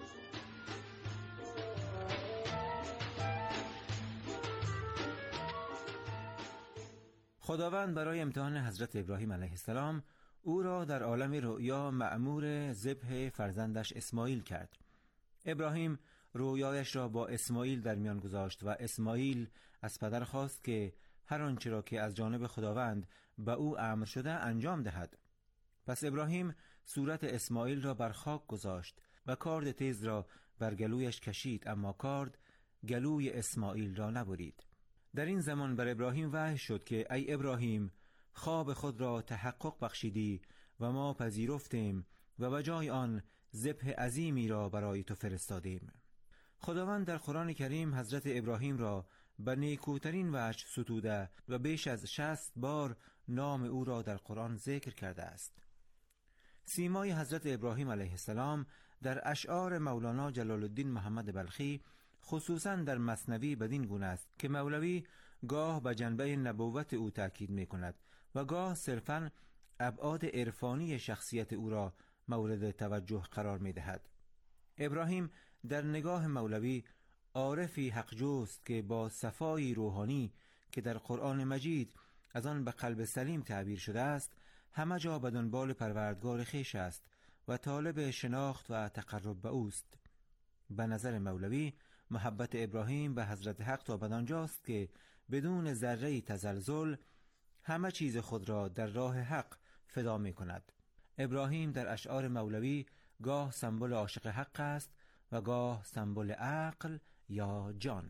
S1: خداوند برای امتحان حضرت ابراهیم علیه السلام او را در عالم رؤیا مأمور ذبح فرزندش اسماعیل کرد. ابراهیم رویایش را با اسماعیل در میان گذاشت و اسماعیل از پدر خواست که هر آنچه را که از جانب خداوند به او امر شده انجام دهد. پس ابراهیم صورت اسماعیل را بر خاک گذاشت و کارد تیز را بر گلویش کشید، اما کارد گلوی اسماعیل را نبرید. در این زمان بر ابراهیم وحی شد که ای ابراهیم، خواب خود را تحقق بخشیدی و ما پذیرفتیم و به جای آن ذبح عظیمی را برای تو فرستادیم. خداوند در قرآن کریم حضرت ابراهیم را به نیکوترین وجه ستوده و بیش از شصت بار نام او را در قرآن ذکر کرده است. سیمای حضرت ابراهیم علیه السلام در اشعار مولانا جلال الدین محمد بلخی خصوصاً در مثنوی بدین گونه است که مولوی گاه به جنبه نبوت او تأکید می کند و گاه صرفاً ابعاد عرفانی شخصیت او را مورد توجه قرار می دهد. ابراهیم در نگاه مولوی عارفی حق جوست که با صفای روحانی که در قرآن مجید از آن به قلب سلیم تعبیر شده است، همه جا به دنبال پروردگار خویش است و طالب شناخت و تقرب به اوست. به نظر مولوی محبت ابراهیم به حضرت حق تا بدانجاست که بدون ذره تزلزل همه چیز خود را در راه حق فدا می کند. ابراهیم در اشعار مولوی گاه سمبل عاشق حق است و گاه سمبل عقل یا جان.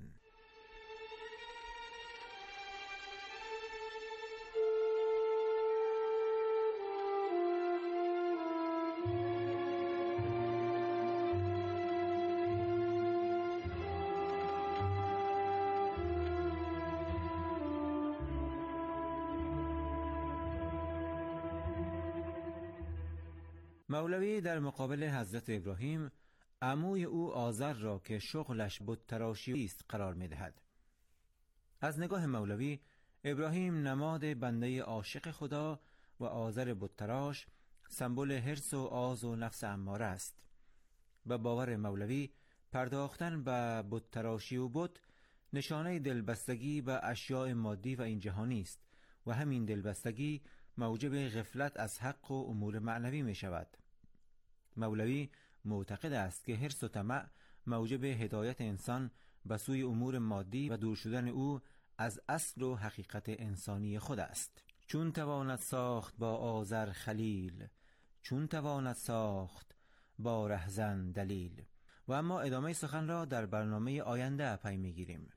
S1: مولوی در مقابل حضرت ابراهیم عموی او آزر را که شغلش بت تراشی است قرار می دهد. از نگاه مولوی ابراهیم نماد بنده عاشق خدا و آزر بت تراش سمبل حرص و آز و نفس اماره است. به باور مولوی پرداختن به بت تراشی و بت نشانه دلبستگی به اشیاء مادی و این جهانی است و همین دلبستگی موجب غفلت از حق و امور معنوی می شود. مولوی معتقد است که حرص و طمع موجب هدایت انسان به سوی امور مادی و دور شدن او از اصل و حقیقت انسانی خود است. چون تواند ساخت با آزر خلیل، چون تواند ساخت با رهزن دلیل. و اما ادامه سخن را در برنامه آینده پی می‌گیریم.